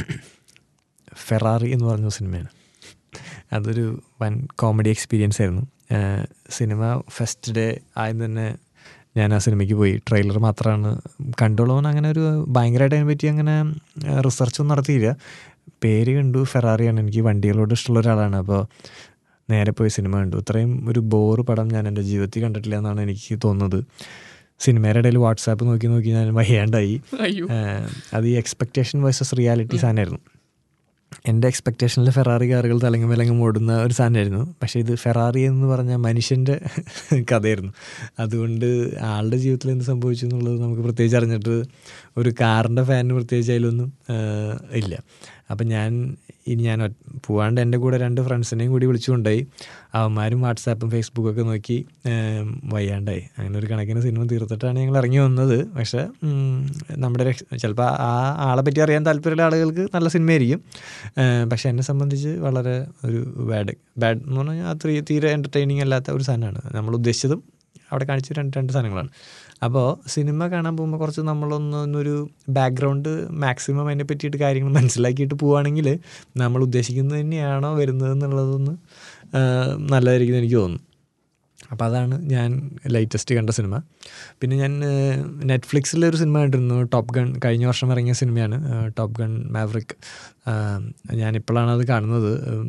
ഫെറാറി എന്ന് പറഞ്ഞ സിനിമയാണ്. അതൊരു വൻ കോമഡി എക്സ്പീരിയൻസ് ആയിരുന്നു. സിനിമ ഫസ്റ്റ് ഡേ ആദ്യം തന്നെ ഞാൻ ആ സിനിമയ്ക്ക് പോയി. ട്രെയിലർ മാത്രമാണ് കണ്ടോളൂ. അങ്ങനെ ഒരു ഭയങ്കരമായിട്ട് അതിനെ പറ്റി അങ്ങനെ റിസർച്ചൊന്നും നടത്തിയില്ല. പേര് കണ്ടു, ഫെറാറിയാണ്. എനിക്ക് വണ്ടികളോട് ഇഷ്ടമുള്ള ഒരാളാണ്. അപ്പോൾ നേരെ പോയി സിനിമ കണ്ടു. ഇത്രയും ഒരു ബോറ് പടം ഞാൻ എൻ്റെ ജീവിതത്തിൽ കണ്ടിട്ടില്ല എന്നാണ് എനിക്ക് തോന്നുന്നത്. സിനിമയുടെ ഇടയിൽ വാട്സാപ്പ് നോക്കി നോക്കി ഞാൻ വയ്യാണ്ടായി. അത് ഈ എക്സ്പെക്റ്റേഷൻ വേഴ്സസ് റിയാലിറ്റി സാധനമായിരുന്നു. എൻ്റെ എക്സ്പെക്റ്റേഷനിൽ ഫെറാറി കാറുകൾ തലങ്ങും വിലങ്ങും ഓടുന്ന ഒരു സാധനമായിരുന്നു. പക്ഷേ ഇത് ഫെറാറി എന്ന് പറഞ്ഞാൽ മനുഷ്യൻ്റെ കഥയായിരുന്നു. അതുകൊണ്ട് ആളുടെ ജീവിതത്തിൽ എന്ത് സംഭവിച്ചു എന്നുള്ളത് നമുക്ക് പ്രത്യേകിച്ച് അറിഞ്ഞിട്ട് ഒരു കാറിൻ്റെ ഫാനിന് പ്രത്യേകിച്ച് അതിലൊന്നും ഇല്ല. അപ്പം ഞാൻ ഇനി ഞാൻ പോവാണ്ട് എൻ്റെ കൂടെ രണ്ട് ഫ്രണ്ട്സിനെയും കൂടി വിളിച്ചുകൊണ്ടായി. അവന്മാരും വാട്സാപ്പും ഫേസ്ബുക്കൊക്കെ നോക്കി വയ്യാണ്ടായി. അങ്ങനെ ഒരു കണക്കിന് സിനിമ തീർത്തിട്ടാണ് ഞങ്ങൾ ഇറങ്ങി വന്നത്. പക്ഷേ നമ്മുടെ ചിലപ്പോൾ ആ ആളെ പറ്റി അറിയാൻ താല്പര്യമുള്ള ആളുകൾക്ക് നല്ല സിനിമയായിരിക്കും. പക്ഷേ എന്നെ സംബന്ധിച്ച് വളരെ ഒരു ബാഡ് ബാഡ് എന്ന് പറഞ്ഞാൽ അത്ര തീരെ എൻ്റർടൈനിങ് അല്ലാത്ത ഒരു സാധനമാണ്. നമ്മൾ ഉദ്ദേശിച്ചതും അവിടെ കാണിച്ച രണ്ട് രണ്ട് സാധനങ്ങളാണ്. അപ്പോൾ സിനിമ കാണാൻ പോകുമ്പോൾ കുറച്ച് നമ്മളൊന്നൊരു ബാക്ക്ഗ്രൗണ്ട് മാക്സിമം അതിനെ പറ്റിയിട്ട് കാര്യങ്ങൾ മനസ്സിലാക്കിയിട്ട് പോവുകയാണെങ്കിൽ നമ്മൾ ഉദ്ദേശിക്കുന്നത് തന്നെയാണോ വരുന്നത് എന്നുള്ളതൊന്ന് നല്ലതായിരിക്കും എനിക്ക് തോന്നുന്നു. അപ്പോൾ അതാണ് ഞാൻ ലേറ്റസ്റ്റ് കണ്ട സിനിമ. പിന്നെ ഞാൻ നെറ്റ്ഫ്ലിക്സിലൊരു സിനിമ കണ്ടിരുന്നു, ടോപ്പ് ഗൺ. കഴിഞ്ഞ വർഷം ഇറങ്ങിയ സിനിമയാണ് ടോപ്പ് ഗൺ മാവറിക്. ഞാനിപ്പോഴാണ് അത് കാണുന്നത്.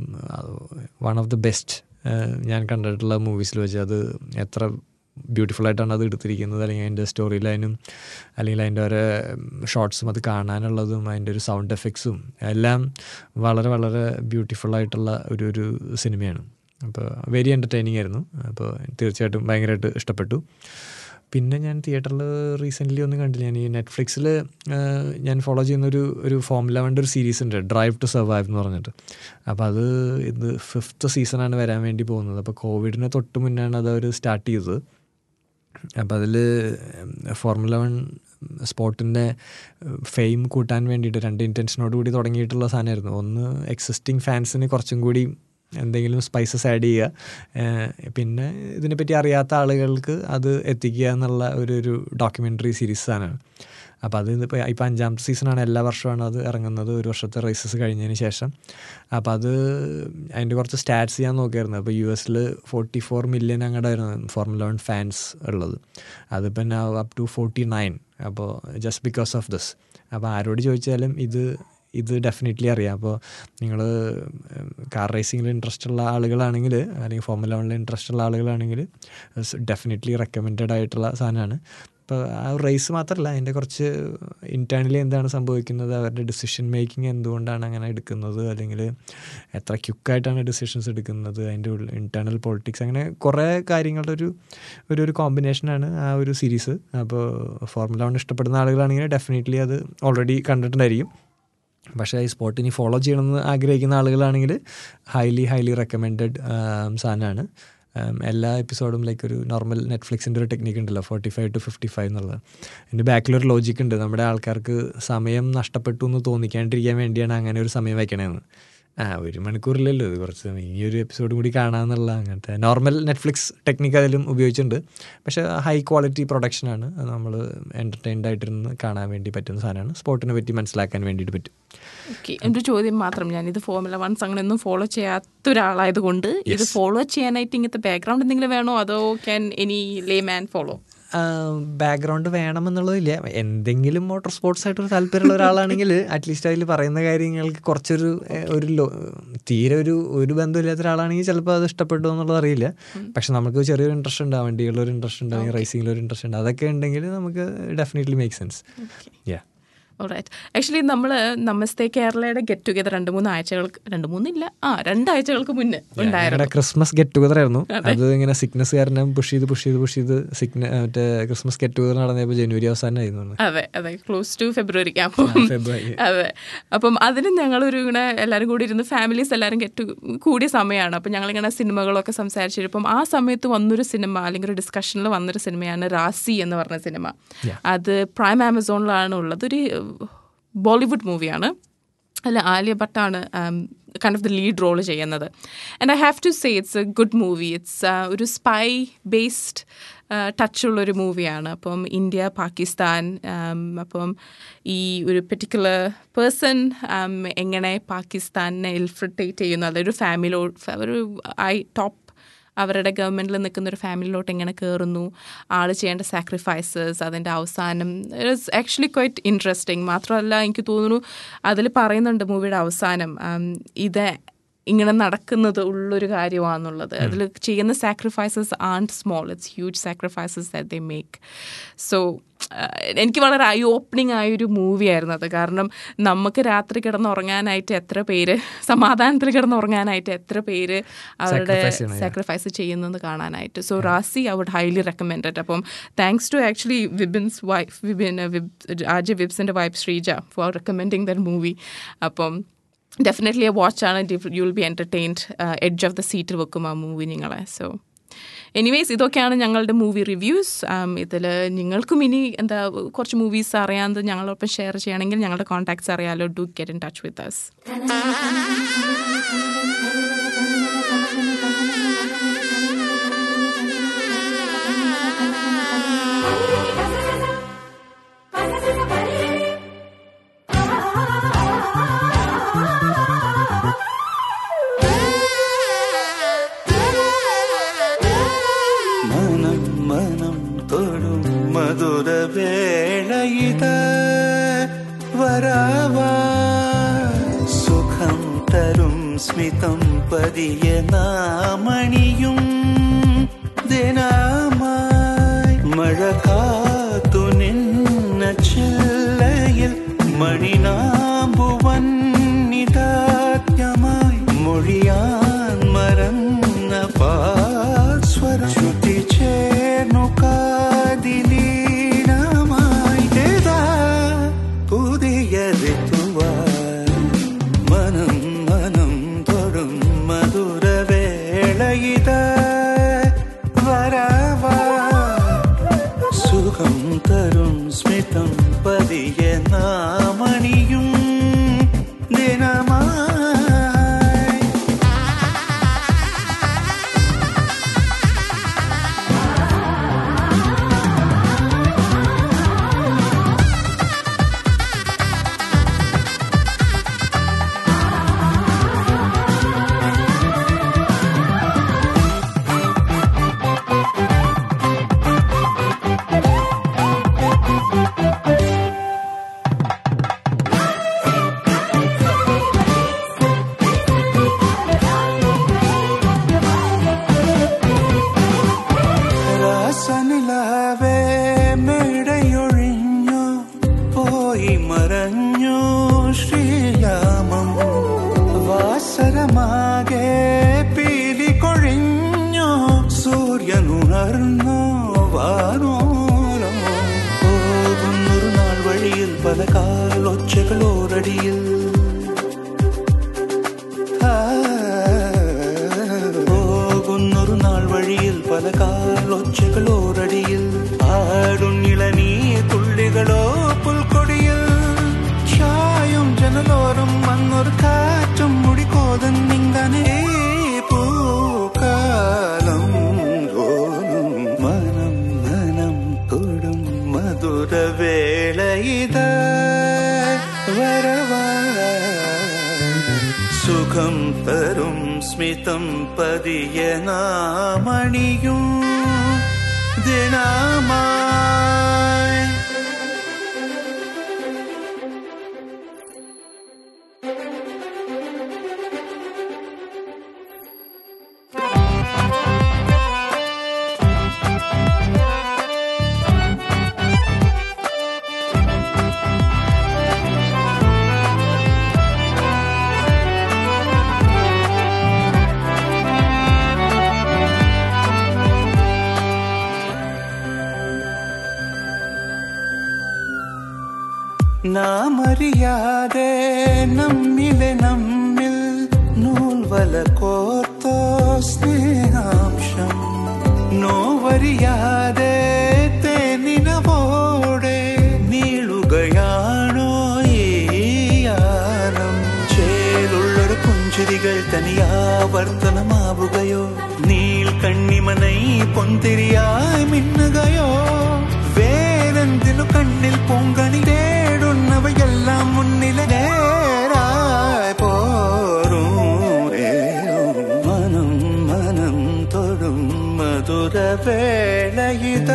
വൺ ഓഫ് ദി ബെസ്റ്റ് ഞാൻ കണ്ടിട്ടുള്ള മൂവീസിൽ വെച്ച്. അത് എത്ര ബ്യൂട്ടിഫുള്ളായിട്ടാണ് അത് എടുത്തിരിക്കുന്നത്, അല്ലെങ്കിൽ അതിൻ്റെ സ്റ്റോറി ലൈനും അല്ലെങ്കിൽ അതിൻ്റെ ഓരോ ഷോർട്സും അത് കാണാനുള്ളതും അതിൻ്റെ ഒരു സൗണ്ട് എഫക്ട്സും എല്ലാം വളരെ വളരെ ബ്യൂട്ടിഫുള്ളായിട്ടുള്ള ഒരു ഒരു സിനിമയാണ്. അപ്പോൾ വെരി എൻ്റർടൈനിങ് ആയിരുന്നു. അപ്പോൾ തീർച്ചയായിട്ടും ഭയങ്കരമായിട്ട് ഇഷ്ടപ്പെട്ടു. പിന്നെ ഞാൻ തിയേറ്ററിൽ റീസെൻ്റ്ലി ഒന്നും കണ്ടില്ല. ഞാൻ ഈ നെറ്റ്ഫ്ലിക്സിൽ ഞാൻ ഫോളോ ചെയ്യുന്നൊരു ഒരു ഫോമുല വണ്ടെ ഒരു സീരീസ് ഉണ്ട്, ഡ്രൈവ് ടു സർവൈവ് എന്ന് പറഞ്ഞിട്ട്. അപ്പോൾ അത് ഇത് ഫിഫ്ത്ത് സീസണാണ് വരാൻ വേണ്ടി പോകുന്നത്. അപ്പോൾ കോവിഡിന് തൊട്ട് മുന്നാണ് അത് അവർ സ്റ്റാർട്ട് ചെയ്തത്. അപ്പോൾ അതിൽ ഫോർമുല വൺ സ്പോർട്ടിൻ്റെ ഫെയിം കൂട്ടാൻ വേണ്ടിയിട്ട് രണ്ട് ഇൻറ്റൻഷനോട് കൂടി തുടങ്ങിയിട്ടുള്ള സാധനമായിരുന്നു. ഒന്ന് എക്സിസ്റ്റിംഗ് ഫാൻസിന് കുറച്ചും കൂടി എന്തെങ്കിലും സ്പൈസസ് ആഡ് ചെയ്യുക, പിന്നെ ഇതിനെപ്പറ്റി അറിയാത്ത ആളുകൾക്ക് അത് എത്തിക്കുക എന്നുള്ള ഒരു ഒരു ഡോക്യുമെൻ്ററി സീരീസ് സാധനമാണ്. അപ്പോൾ അത് ഇപ്പോൾ ഇപ്പോൾ അഞ്ചാമത്തെ സീസണാണ്. എല്ലാ വർഷമാണ് അത് ഇറങ്ങുന്നത്, ഒരു വർഷത്തെ റേസസ് കഴിഞ്ഞതിന് ശേഷം. അപ്പോൾ അത് അതിൻ്റെ കുറച്ച് സ്റ്റാറ്റ്സ് ഞാൻ നോക്കിയായിരുന്നു. അപ്പോൾ യു എസിൽ ഫോർട്ടി ഫോർ മില്യൺ അങ്ങോട്ടായിരുന്നു ഫോർമുല വൺ ഫാൻസ് ഉള്ളത്. അതിപ്പോൾ now up to forty nine. അപ്പോൾ ജസ്റ്റ് ബിക്കോസ് ഓഫ് ദിസ്. അപ്പോൾ ആരോട് ചോദിച്ചാലും ഇത് ഇത് ഡെഫിനറ്റ്ലി അറിയാം. അപ്പോൾ നിങ്ങൾ കാർ റേസിങ്ങിൽ ഇൻട്രസ്റ്റ് ഉള്ള ആളുകളാണെങ്കിൽ അല്ലെങ്കിൽ ഫോർമുല വണ്ണിൽ ഇൻട്രസ്റ്റ് ഉള്ള ആളുകളാണെങ്കിൽ ഡെഫിനറ്റ്ലി റെക്കമെൻഡഡ് ആയിട്ടുള്ള സാധനമാണ്. ഇപ്പോൾ ആ റേസ് മാത്രമല്ല, അതിൻ്റെ കുറച്ച് ഇൻറ്റേർണലി എന്താണ് സംഭവിക്കുന്നത്, അവരുടെ ഡിസിഷൻ മേക്കിംഗ് എന്തുകൊണ്ടാണ് അങ്ങനെ എടുക്കുന്നത്, അല്ലെങ്കിൽ എത്ര ക്യുക്കായിട്ടാണ് ഡിസിഷൻസ് എടുക്കുന്നത്, അതിൻ്റെ ഇൻറ്റേർണൽ പൊളിറ്റിക്സ്, അങ്ങനെ കുറേ കാര്യങ്ങളുടെ ഒരു ഒരു ഒരു കോമ്പിനേഷനാണ് ആ ഒരു സീരീസ്. അപ്പോൾ ഫോർമുല വൺ ഇഷ്ടപ്പെടുന്ന ആളുകളാണെങ്കിൽ ഡെഫിനറ്റ്ലി അത് ഓൾറെഡി കണ്ടിട്ടുണ്ടായിരിക്കും. പക്ഷേ ഈ സ്പോർട്ട് ഇനി ഫോളോ ചെയ്യണമെന്ന് ആഗ്രഹിക്കുന്ന ആളുകളാണെങ്കിൽ ഹൈലി ഹൈലി റെക്കമെൻഡഡ് സാധനമാണ്. എല്ലാ എപ്പിസോഡും ലൈക്ക് ഒരു നോർമൽ നെറ്റ്ഫ്ലിക്സിൻ്റെ ഒരു ടെക്നിക്ക് ഉണ്ടല്ലോ, forty five to fifty five എന്നുള്ളത്. അതിൻ്റെ ബാക്കിലൊരു ലോജിക്ക് ഉണ്ട്. നമ്മുടെ ആൾക്കാർക്ക് സമയം നഷ്ടപ്പെട്ടു എന്ന് തോന്നിക്കാണ്ടിരിക്കാൻ വേണ്ടിയാണ് അങ്ങനെ ഒരു സമയം വയ്ക്കണേന്ന്. ആ ഒരു മണിക്കൂറിലല്ലോ ഇത്, കുറച്ച് ഈ ഒരു എപ്പിസോഡ് കൂടി കാണാമെന്നുള്ള അങ്ങനത്തെ നോർമൽ നെറ്റ്ഫ്ലിക്സ് ടെക്നിക്ക് അതിലും ഉപയോഗിച്ചിട്ടുണ്ട്. പക്ഷേ ഹൈ ക്വാളിറ്റി പ്രൊഡക്ഷനാണ്. നമ്മൾ എൻ്റർടൈൻഡ് ആയിട്ടിരുന്ന് കാണാൻ വേണ്ടി പറ്റുന്ന സാധനമാണ്. സ്പോർട്ടിനെ പറ്റി മനസ്സിലാക്കാൻ വേണ്ടിയിട്ട് പറ്റും. ഓക്കെ, എൻ്റെ ചോദ്യം മാത്രം, ഞാനിത് ഫോർമുല വൺസ് അങ്ങനെയൊന്നും ഫോളോ ചെയ്യാത്ത ഒരാളായത് കൊണ്ട് ഇത് ഫോളോ ചെയ്യാനായിട്ട് ഇങ്ങനത്തെ ബാക്ക്ഗ്രൗണ്ട് എന്തെങ്കിലും വേണോ, അതോ can any layman follow? Background വേണമെന്നുള്ളതില്ല. എന്തെങ്കിലും മോട്ടോർ സ്പോർട്സ് ആയിട്ടൊരു താല്പര്യമുള്ള ഒരാളാണെങ്കിൽ അറ്റ്ലീസ്റ്റ് അതിൽ പറയുന്ന കാര്യങ്ങൾക്ക് കുറച്ചൊരു ഒരു തീരെ ഒരു ഒരു ബന്ധമില്ലാത്ത ഒരാളാണെങ്കിൽ ചിലപ്പോൾ അത് ഇഷ്ടപ്പെട്ടു എന്നുള്ളത് അറിയില്ല. പക്ഷെ നമുക്ക് ചെറിയൊരു ഇൻട്രസ്റ്റ് ഉണ്ടാവും, വണ്ടികളിലൊരു ഇൻട്രസ്റ്റ് ഉണ്ടാവും, റേസിങ്ങിലൊരു ഇൻട്രസ്റ്റ് ഉണ്ട്, അതൊക്കെ ഉണ്ടെങ്കിൽ നമുക്ക് definitely make sense. Yeah alright. Actually നമ്മൾ നമസ്തേ കേരളയുടെ ഗെറ്റ് ടുഗെദർ രണ്ട് മൂന്ന് ആഴ്ചകൾക്ക് രണ്ട് മൂന്നില്ല ആ രണ്ടാഴ്ചകൾക്ക് മുന്നേ ഉണ്ടായിരുന്നു. ക്രിസ്മസ് ഗെറ്റ് ടുഗെദർ ആയിരുന്നു. അത് ഇങ്ങനെ സിക്നസ് കാരണം പുഷ് ചെയ്ത് പുഷ് ചെയ്ത് പുഷ് ചെയ്ത് സിക്ന മറ്റേ ക്രിസ്മസ് ഗെറ്റ് ടുഗെദർ നടന്നപ്പോൾ ജനുവരി അവസാനമായിരുന്നു. അതെ അതെ, ക്ലോസ് ടു ഫെബ്രുവരിക്ക്. അപ്പം അതെ, അപ്പം അതിന് ഞങ്ങളൊരു ഇങ്ങനെ എല്ലാവരും കൂടി ഇരുന്ന് ഫാമിലീസ് എല്ലാവരും ഗെറ്റ് കൂടിയ സമയമാണ്. അപ്പം ഞങ്ങളിങ്ങനെ സിനിമകളൊക്കെ സംസാരിച്ചിരിപ്പം ആ സമയത്ത് വന്നൊരു സിനിമ അല്ലെങ്കിൽ ഒരു ഡിസ്കഷനിൽ വന്നൊരു സിനിമയാണ് റാസി എന്ന് പറഞ്ഞ സിനിമ. അത് പ്രൈം ആമസോണിലാണ് ഉള്ളത്. ഒരു ബോളിവുഡ് മൂവിയാണ്. അല്ല, ആലിയ ഭട്ടാണ് kind of the lead role ചെയ്യുന്നത്. And I have to say it's a good movie. It's ഒരു സ്പൈ ബേസ്ഡ് ടച്ചുള്ളൊരു മൂവിയാണ്. അപ്പം ഇന്ത്യ പാകിസ്ഥാൻ, അപ്പം ഈ ഒരു പെർട്ടിക്കുലർ പേഴ്സൺ എങ്ങനെ പാകിസ്ഥാനെ ഇൻഫിൽട്രേറ്റ് ചെയ്യുന്നു, അതൊരു ഫാമിലി ഒരു ഐ ടോപ്പ് അവരുടെ ഗവൺമെൻറ്റിൽ നിൽക്കുന്ന ഒരു ഫാമിലിയിലോട്ട് എങ്ങനെ കയറുന്നു, ആൾ ചെയ്യേണ്ട സാക്രിഫൈസസ്, അതിൻ്റെ അവസാനം ഇറ്റ്സ് ആക്ച്വലി ക്വൈറ്റ് ഇൻട്രസ്റ്റിംഗ്. മാത്രമല്ല എനിക്ക് തോന്നുന്നു അതിൽ പറയുന്നുണ്ട് മൂവിയുടെ അവസാനം ഇത് ഇങ്ങനെ നടക്കുന്നത് ഉള്ളൊരു കാര്യമാണെന്നുള്ളത്. അതിൽ ചെയ്യുന്ന sacrifices and small, it's huge sacrifices that they make. So എനിക്ക് വളരെ ഐ ഓപ്പണിംഗ് ആയൊരു മൂവിയായിരുന്നു അത്. കാരണം നമുക്ക് രാത്രി കിടന്നുറങ്ങാനായിട്ട് എത്ര പേര്, സമാധാനത്തിൽ കിടന്നുറങ്ങാനായിട്ട് എത്ര പേര് അവരുടെ സാക്രിഫൈസ് ചെയ്യുന്നെന്ന് കാണാനായിട്ട്. So Raazi I would highly recommend it. അപ്പം thanks to actually Vibin's wife, Vibin ആജ് വിബ്സിൻ്റെ wife Sreeja for recommending that movie. അപ്പം ഡെഫിനറ്റ്ലി വാച്ചാണ്, you will be entertained. Edge of the സീറ്റിൽ വെക്കും ആ മൂവി നിങ്ങളെ. സോ എനിവേസ് ഇതൊക്കെയാണ് ഞങ്ങളുടെ മൂവി റിവ്യൂസ്. ഇതിൽ നിങ്ങൾക്കും ഇനി എന്താ കുറച്ച് മൂവീസ് അറിയാമെന്ന് ഞങ്ങളോടൊപ്പം ഷെയർ ചെയ്യണമെങ്കിൽ ഞങ്ങളുടെ കോൺടാക്ട്സ് അറിയാലോ. Do get in touch with us. മധുരവേളയിത വരാവാ സുഖം തരും സ്മിതം പതിയ നാമണിയും ദിനമായി മഴ കാത്തു നിന്ന ചില്ലയിൽ മണിനാമ്പുവൻ നിതാത്യമായി മൊഴിയാൻ മറന്ന പാസ്വരം ശ്രുതി ചേർന്നു കാതിലി തരും സ്മിതം പതിയ നാമണിയും ദിനമായി. സുഖം തരും സ്മിതം പതിയ നാമണിയും ദിനമായി. നാമറിയാതെ നമ്മിലെ നമ്മിൽ നൂൽവല കോർത്തോ സ്നേഹാംശം നോവറിയാതെ തേനിനവോടെ നീളുകയാണോ ഈ യാനം. ചേലുള്ളൊരു പുഞ്ചിരികൾ തനിയാവർത്തനമാവുകയോ നീൽ കണ്ണിമനൈ പൊന്തിരിയായി മിന്നുകയോ വേരെന്തിനു കണ്ണിൽ പൊങ്കണി െല്ലാം മുന്നിലെ നേരായി പോരും. മനം മനം തൊടും മധുരവേളയിത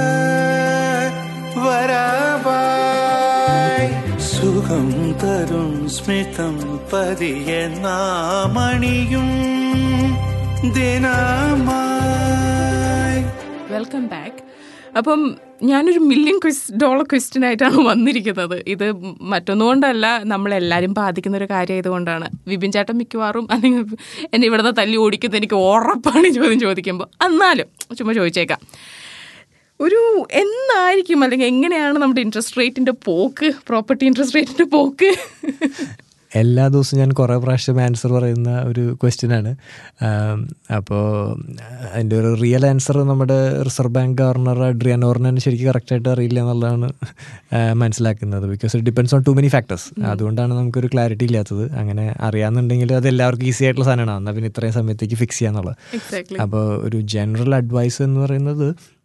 വരാവായി സുഖം തരും സ്മിതം പതിയ നാമണിയും ദിനമായി. Welcome back. അപ്പം ഞാനൊരു മില്യൺ ക്വസ് ഡോളർ ക്വസ്റ്റ്യൻ ആയിട്ടാണ് വന്നിരിക്കുന്നത്. ഇത് മറ്റൊന്നുകൊണ്ടല്ല, നമ്മളെല്ലാവരും ബാധിക്കുന്ന ഒരു കാര്യം ആയതുകൊണ്ടാണ്. വിപിൻ ചേട്ടൻ മിക്കവാറും അല്ലെങ്കിൽ എന്നെ ഇവിടുന്ന് തല്ലി ഓടിക്കുന്നത് എനിക്ക് ഉറപ്പാണ് ചോദ്യം ചോദിക്കുമ്പോൾ. എന്നാലും ചുമ്മാ ചോദിച്ചേക്കാം, ഒരു എന്നായിരിക്കും അല്ലെങ്കിൽ എങ്ങനെയാണ് നമ്മുടെ ഇൻട്രസ്റ്റ് റേറ്റിൻ്റെ പോക്ക്, പ്രോപ്പർട്ടി ഇൻട്രസ്റ്റ് റേറ്റിൻ്റെ പോക്ക്? എല്ലാ ദിവസവും ഞാൻ കുറേ പ്രാവശ്യം ആൻസർ പറയുന്ന ഒരു ക്വസ്റ്റ്യനാണ്. അപ്പോൾ അതിൻ്റെ ഒരു റിയൽ ആൻസർ നമ്മുടെ റിസർവ് ബാങ്ക് ഗവർണർ അഡ്രിയാൻ ഓർണന് ശരിക്കും കറക്റ്റായിട്ട് അറിയില്ല എന്നുള്ളതാണ് മനസ്സിലാക്കുന്നത്. Because it depends on too many factors. അതുകൊണ്ടാണ് നമുക്കൊരു ക്ലാരിറ്റി ഇല്ലാത്തത്. അങ്ങനെ അറിയാമെന്നുണ്ടെങ്കിൽ അത് എല്ലാവർക്കും ഈസി ആയിട്ടുള്ള സാധനമാണ്, എന്നാൽ പിന്നെ ഇത്രയും സമയത്തേക്ക് ഫിക്സ് ചെയ്യാന്നുള്ളത്. അപ്പോൾ ഒരു ജനറൽ അഡ്വൈസ് എന്ന് പറയുന്നത്,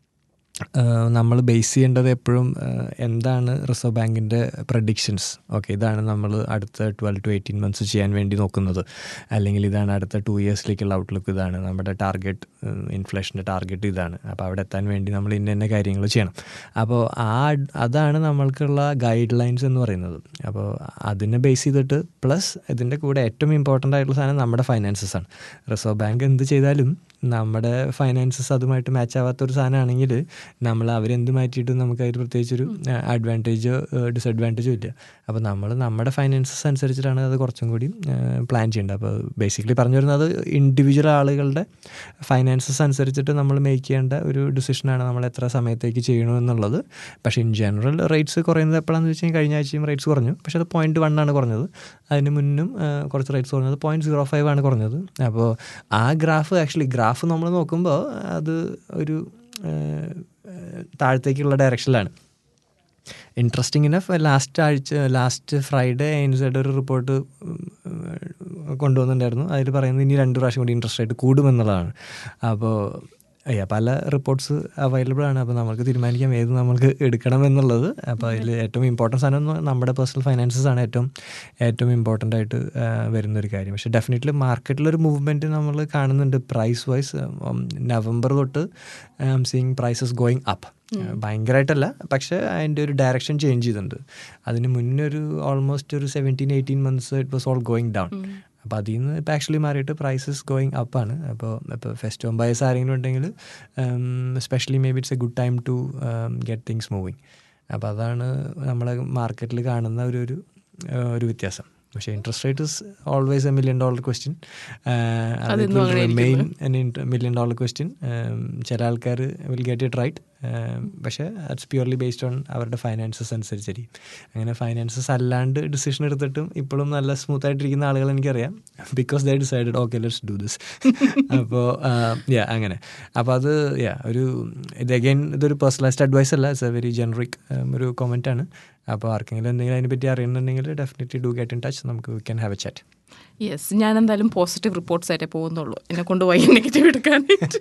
നമ്മൾ ബേസ് ചെയ്യേണ്ടത് എപ്പോഴും എന്താണ് റിസർവ് ബാങ്കിൻ്റെ പ്രഡിക്ഷൻസ്. ഓക്കെ, ഇതാണ് നമ്മൾ അടുത്ത ട്വൽവ് ടു എയ്റ്റീൻ മന്ത്സ് ചെയ്യാൻ വേണ്ടി നോക്കുന്നത്, അല്ലെങ്കിൽ ഇതാണ് അടുത്ത ടു ഇയേഴ്സിലേക്കുള്ള ഔട്ട്ലുക്ക്, ഇതാണ് നമ്മുടെ ടാർഗറ്റ്, ഇൻഫ്ലേഷൻ്റെ ടാർഗറ്റ് ഇതാണ്. അപ്പോൾ അവിടെ എത്താൻ വേണ്ടി നമ്മൾ ഇന്ന ഇന്ന കാര്യങ്ങൾ ചെയ്യണം. അപ്പോൾ ആ അതാണ് നമ്മൾക്കുള്ള ഗൈഡ് ലൈൻസ് എന്ന് പറയുന്നത്. അപ്പോൾ അതിനെ ബേസ് ചെയ്തിട്ട് പ്ലസ് ഇതിൻ്റെ കൂടെ ഏറ്റവും ഇമ്പോർട്ടൻ്റ് ആയിട്ടുള്ള സാധനം നമ്മുടെ ഫൈനാൻസസ് ആണ്. റിസർവ് ബാങ്ക് എന്ത് ചെയ്താലും നമ്മുടെ ഫൈനാൻസസ് അതുമായിട്ട് മാച്ച് ആവാത്തൊരു സാധനമാണെങ്കിൽ നമ്മൾ അവരെന്ത് മാറ്റിയിട്ടും നമുക്കതിൽ പ്രത്യേകിച്ചൊരു അഡ്വാൻറ്റേജോ ഡിസഡ്വാൻറ്റേജോ ഇല്ല. അപ്പോൾ നമ്മൾ നമ്മുടെ ഫൈനാൻസസ് അനുസരിച്ചിട്ടാണ് അത് കുറച്ചും കൂടി പ്ലാൻ ചെയ്യേണ്ടത്. അപ്പോൾ ബേസിക്കലി പറഞ്ഞു വരുന്നത് ഇൻഡിവിജ്വൽ ആളുകളുടെ ഫൈനാൻസസ് അനുസരിച്ചിട്ട് നമ്മൾ മേക്ക് ചെയ്യേണ്ട ഒരു ഡിസിഷനാണ് നമ്മൾ എത്ര സമയത്തേക്ക് ചെയ്യണമെന്നുള്ളത്. പക്ഷേ ഇൻ ജനറൽ റേറ്റ്സ് കുറയുന്നത് എപ്പോഴാണെന്ന് വെച്ച് കഴിഞ്ഞാൽ കഴിഞ്ഞ ആഴ്ചയും റേറ്റ്സ് കുറഞ്ഞു. പക്ഷേ അത് പോയിൻറ്റ് വൺ ആണ് കുറഞ്ഞത്. അതിന് മുന്നും കുറച്ച് റേറ്റ്സ് കുറഞ്ഞത് പോയിൻറ്റ് സീറോ ഫൈവ് ആണ് കുറഞ്ഞത്. അപ്പോൾ ആ ഗ്രാഫ് ആക്ച്വലി ഗ്രാഫ് നമ്മൾ നോക്കുമ്പോൾ അത് ഒരു താഴത്തേക്കുള്ള ഡയറക്ഷനിലാണ്. ഇൻട്രസ്റ്റിംഗ് ഇനഫ് ലാസ്റ്റ് ആഴ്ച ലാസ്റ്റ് ഫ്രൈഡേ എയിൻസൈഡ് ഒരു റിപ്പോർട്ട് കൊണ്ടുവന്നിട്ടുണ്ടായിരുന്നു. അതിൽ പറയുന്നത് ഇനി രണ്ട് പ്രാവശ്യം കൂടി ഇൻട്രസ്റ്റ് റേറ്റ് കൂടുമെന്നുള്ളതാണ്. അപ്പോൾ അയ്യാ പല റിപ്പോർട്ട്സ് അവൈലബിൾ ആണ്. അപ്പോൾ നമുക്ക് തീരുമാനിക്കാം ഏത് നമുക്ക് എടുക്കണം എന്നുള്ളത്. അപ്പോൾ അതിൽ ഏറ്റവും ഇമ്പോർട്ടൻസ് സാധനം നമ്മുടെ പേഴ്സണൽ ഫൈനാൻസസ് ആണ് ഏറ്റവും ഏറ്റവും ഇമ്പോർട്ടൻ്റ് ആയിട്ട് വരുന്നൊരു കാര്യം. പക്ഷേ ഡെഫിനറ്റ്ലി മാർക്കറ്റിലൊരു മൂവ്മെൻറ്റ് നമ്മൾ കാണുന്നുണ്ട്. പ്രൈസ് വൈസ് നവംബർ തൊട്ട് I am seeing prices going up. ഭയങ്കരമായിട്ടല്ല, പക്ഷേ അതിൻ്റെ ഒരു ഡയറക്ഷൻ ചേഞ്ച് ചെയ്തിട്ടുണ്ട്. അതിന് മുന്നേ ഒരു ഓൾമോസ്റ്റ് ഒരു seventeen eighteen months it was all going down. അപ്പോൾ അതിൽ നിന്ന് ഇപ്പോൾ ആക്ച്വലി മാറിയിട്ട് പ്രൈസസ് ഗോയിങ് അപ്പാണ്. അപ്പോൾ ഇപ്പോൾ ഫെസ്റ്റ് ഹോം ബയേഴ്സ് ആരെങ്കിലും ഉണ്ടെങ്കിൽ especially may be it's a good time to get things moving. അപ്പോൾ അതാണ് നമ്മളെ മാർക്കറ്റിൽ കാണുന്ന ഒരു ഒരു ഒരു വ്യത്യാസം. പക്ഷേ interest rate is always a million dollar question. Main million dollar question. ചില ആൾക്കാർ വിൽ ഗെറ്റ് ഇറ്റ് റൈറ്റ്, പക്ഷേ അറ്റ്സ് പ്യൂർലി ബേസ്ഡ് ഓൺ അവരുടെ ഫൈനാൻസസ് അനുസരിച്ചായിരിക്കും. അങ്ങനെ ഫൈനാൻസസ് അല്ലാണ്ട് ഡിസിഷൻ എടുത്തിട്ടും ഇപ്പോഴും നല്ല സ്മൂത്ത് ആയിട്ടിരിക്കുന്ന ആളുകൾ എനിക്കറിയാം. Because they decided okay let's do this. അപ്പോൾ യാ അങ്ങനെ. അപ്പോൾ അത് യാ ഒരു ഇത് അഗൈൻ ഇതൊരു പേഴ്സണലൈസ്ഡ് അഡ്വൈസ് അല്ല, ഇറ്റ്സ് എ വെരി ജനറിക് ഒരു കമൻറ്റ് ആണ്. അപ്പോൾ ആർക്കെങ്കിലും എന്തെങ്കിലും അതിനെപ്പറ്റി അറിയുന്നുണ്ടെങ്കിൽ definitely do get in touch. നമുക്ക് we can have a chat. Yes, ഞാൻ എന്തായാലും പോസിറ്റീവ് റിപ്പോർട്ട്സ് ആയിട്ടേ പോകുന്നുള്ളൂ, എന്നെ കൊണ്ട് വൈകി നെഗറ്റീവ് എടുക്കാനായിട്ട്.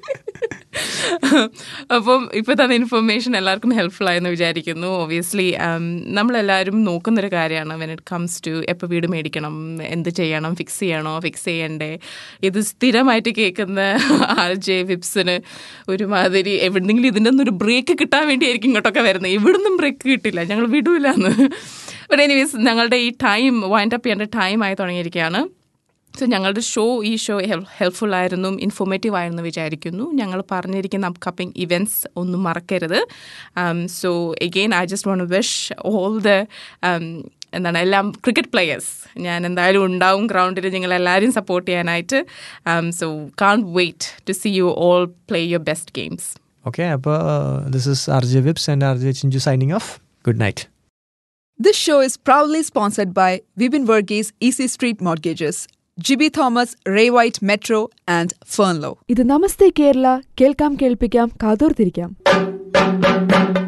അപ്പം ഇപ്പോൾ തന്നെ ഇൻഫർമേഷൻ എല്ലാവർക്കും ഹെൽപ്ഫുൾ ആയെന്ന് വിചാരിക്കുന്നു. ഒബ്വിയസ്ലി നമ്മളെല്ലാവരും നോക്കുന്നൊരു കാര്യമാണ് വെൻ ഇറ്റ് കംസ് ടു എപ്പോൾ വീട് മേടിക്കണം, എന്ത് ചെയ്യണം, ഫിക്സ് ചെയ്യണോ, ഫിക്സ് ചെയ്യണ്ടേ. ഇത് സ്ഥിരമായിട്ട് കേൾക്കുന്ന ആർ ജെ വിപ്സിന് ഒരുമാതിരി എവിടെന്നെങ്കിലും ഇതിൻ്റെ ഒന്നൊരു ബ്രേക്ക് കിട്ടാൻ വേണ്ടിയായിരിക്കും ഇങ്ങോട്ടൊക്കെ വരുന്നത്. എവിടുന്നും ബ്രേക്ക് കിട്ടില്ല, ഞങ്ങൾ വിടൂലെന്ന്. ബട്ട് എനിവേസ് ഞങ്ങളുടെ ഈ ടൈം വൈൻഡ് അപ്പ് ചെയ്യേണ്ട ടൈം ആയി തുടങ്ങിയിരിക്കുകയാണ്. സോ ഞങ്ങളുടെ ഷോ ഈ ഷോ ഹെൽപ്ഫുൾ ആയിരുന്നു, ഇൻഫോർമേറ്റീവ് ആയിരുന്നു വിചാരിക്കുന്നു. ഞങ്ങൾ പറഞ്ഞിരിക്കുന്ന അപ്കമിങ് ഇവൻറ്റ്സ് ഒന്നും മറക്കരുത്. So again I just want to wish all the എന്താണ് എല്ലാം ക്രിക്കറ്റ് പ്ലെയേഴ്സ്, ഞാൻ എന്തായാലും ഉണ്ടാവും ഗ്രൗണ്ടിൽ നിങ്ങളെല്ലാവരും സപ്പോർട്ട് ചെയ്യാനായിട്ട്. So can't wait to see you all play your best games. Okay, അപ്പോൾ this is R J Vibs and R J Chinchu signing off. Good night. This show is proudly sponsored by Vibin Verghese Easy Street Mortgages, J B Thomas, Ray White Metro and Fernlow. ഇത് നമസ്തേ കേരള. കേൾക്കാം കേൾപ്പിക്കാം കാതോർത്തിരിക്കാം.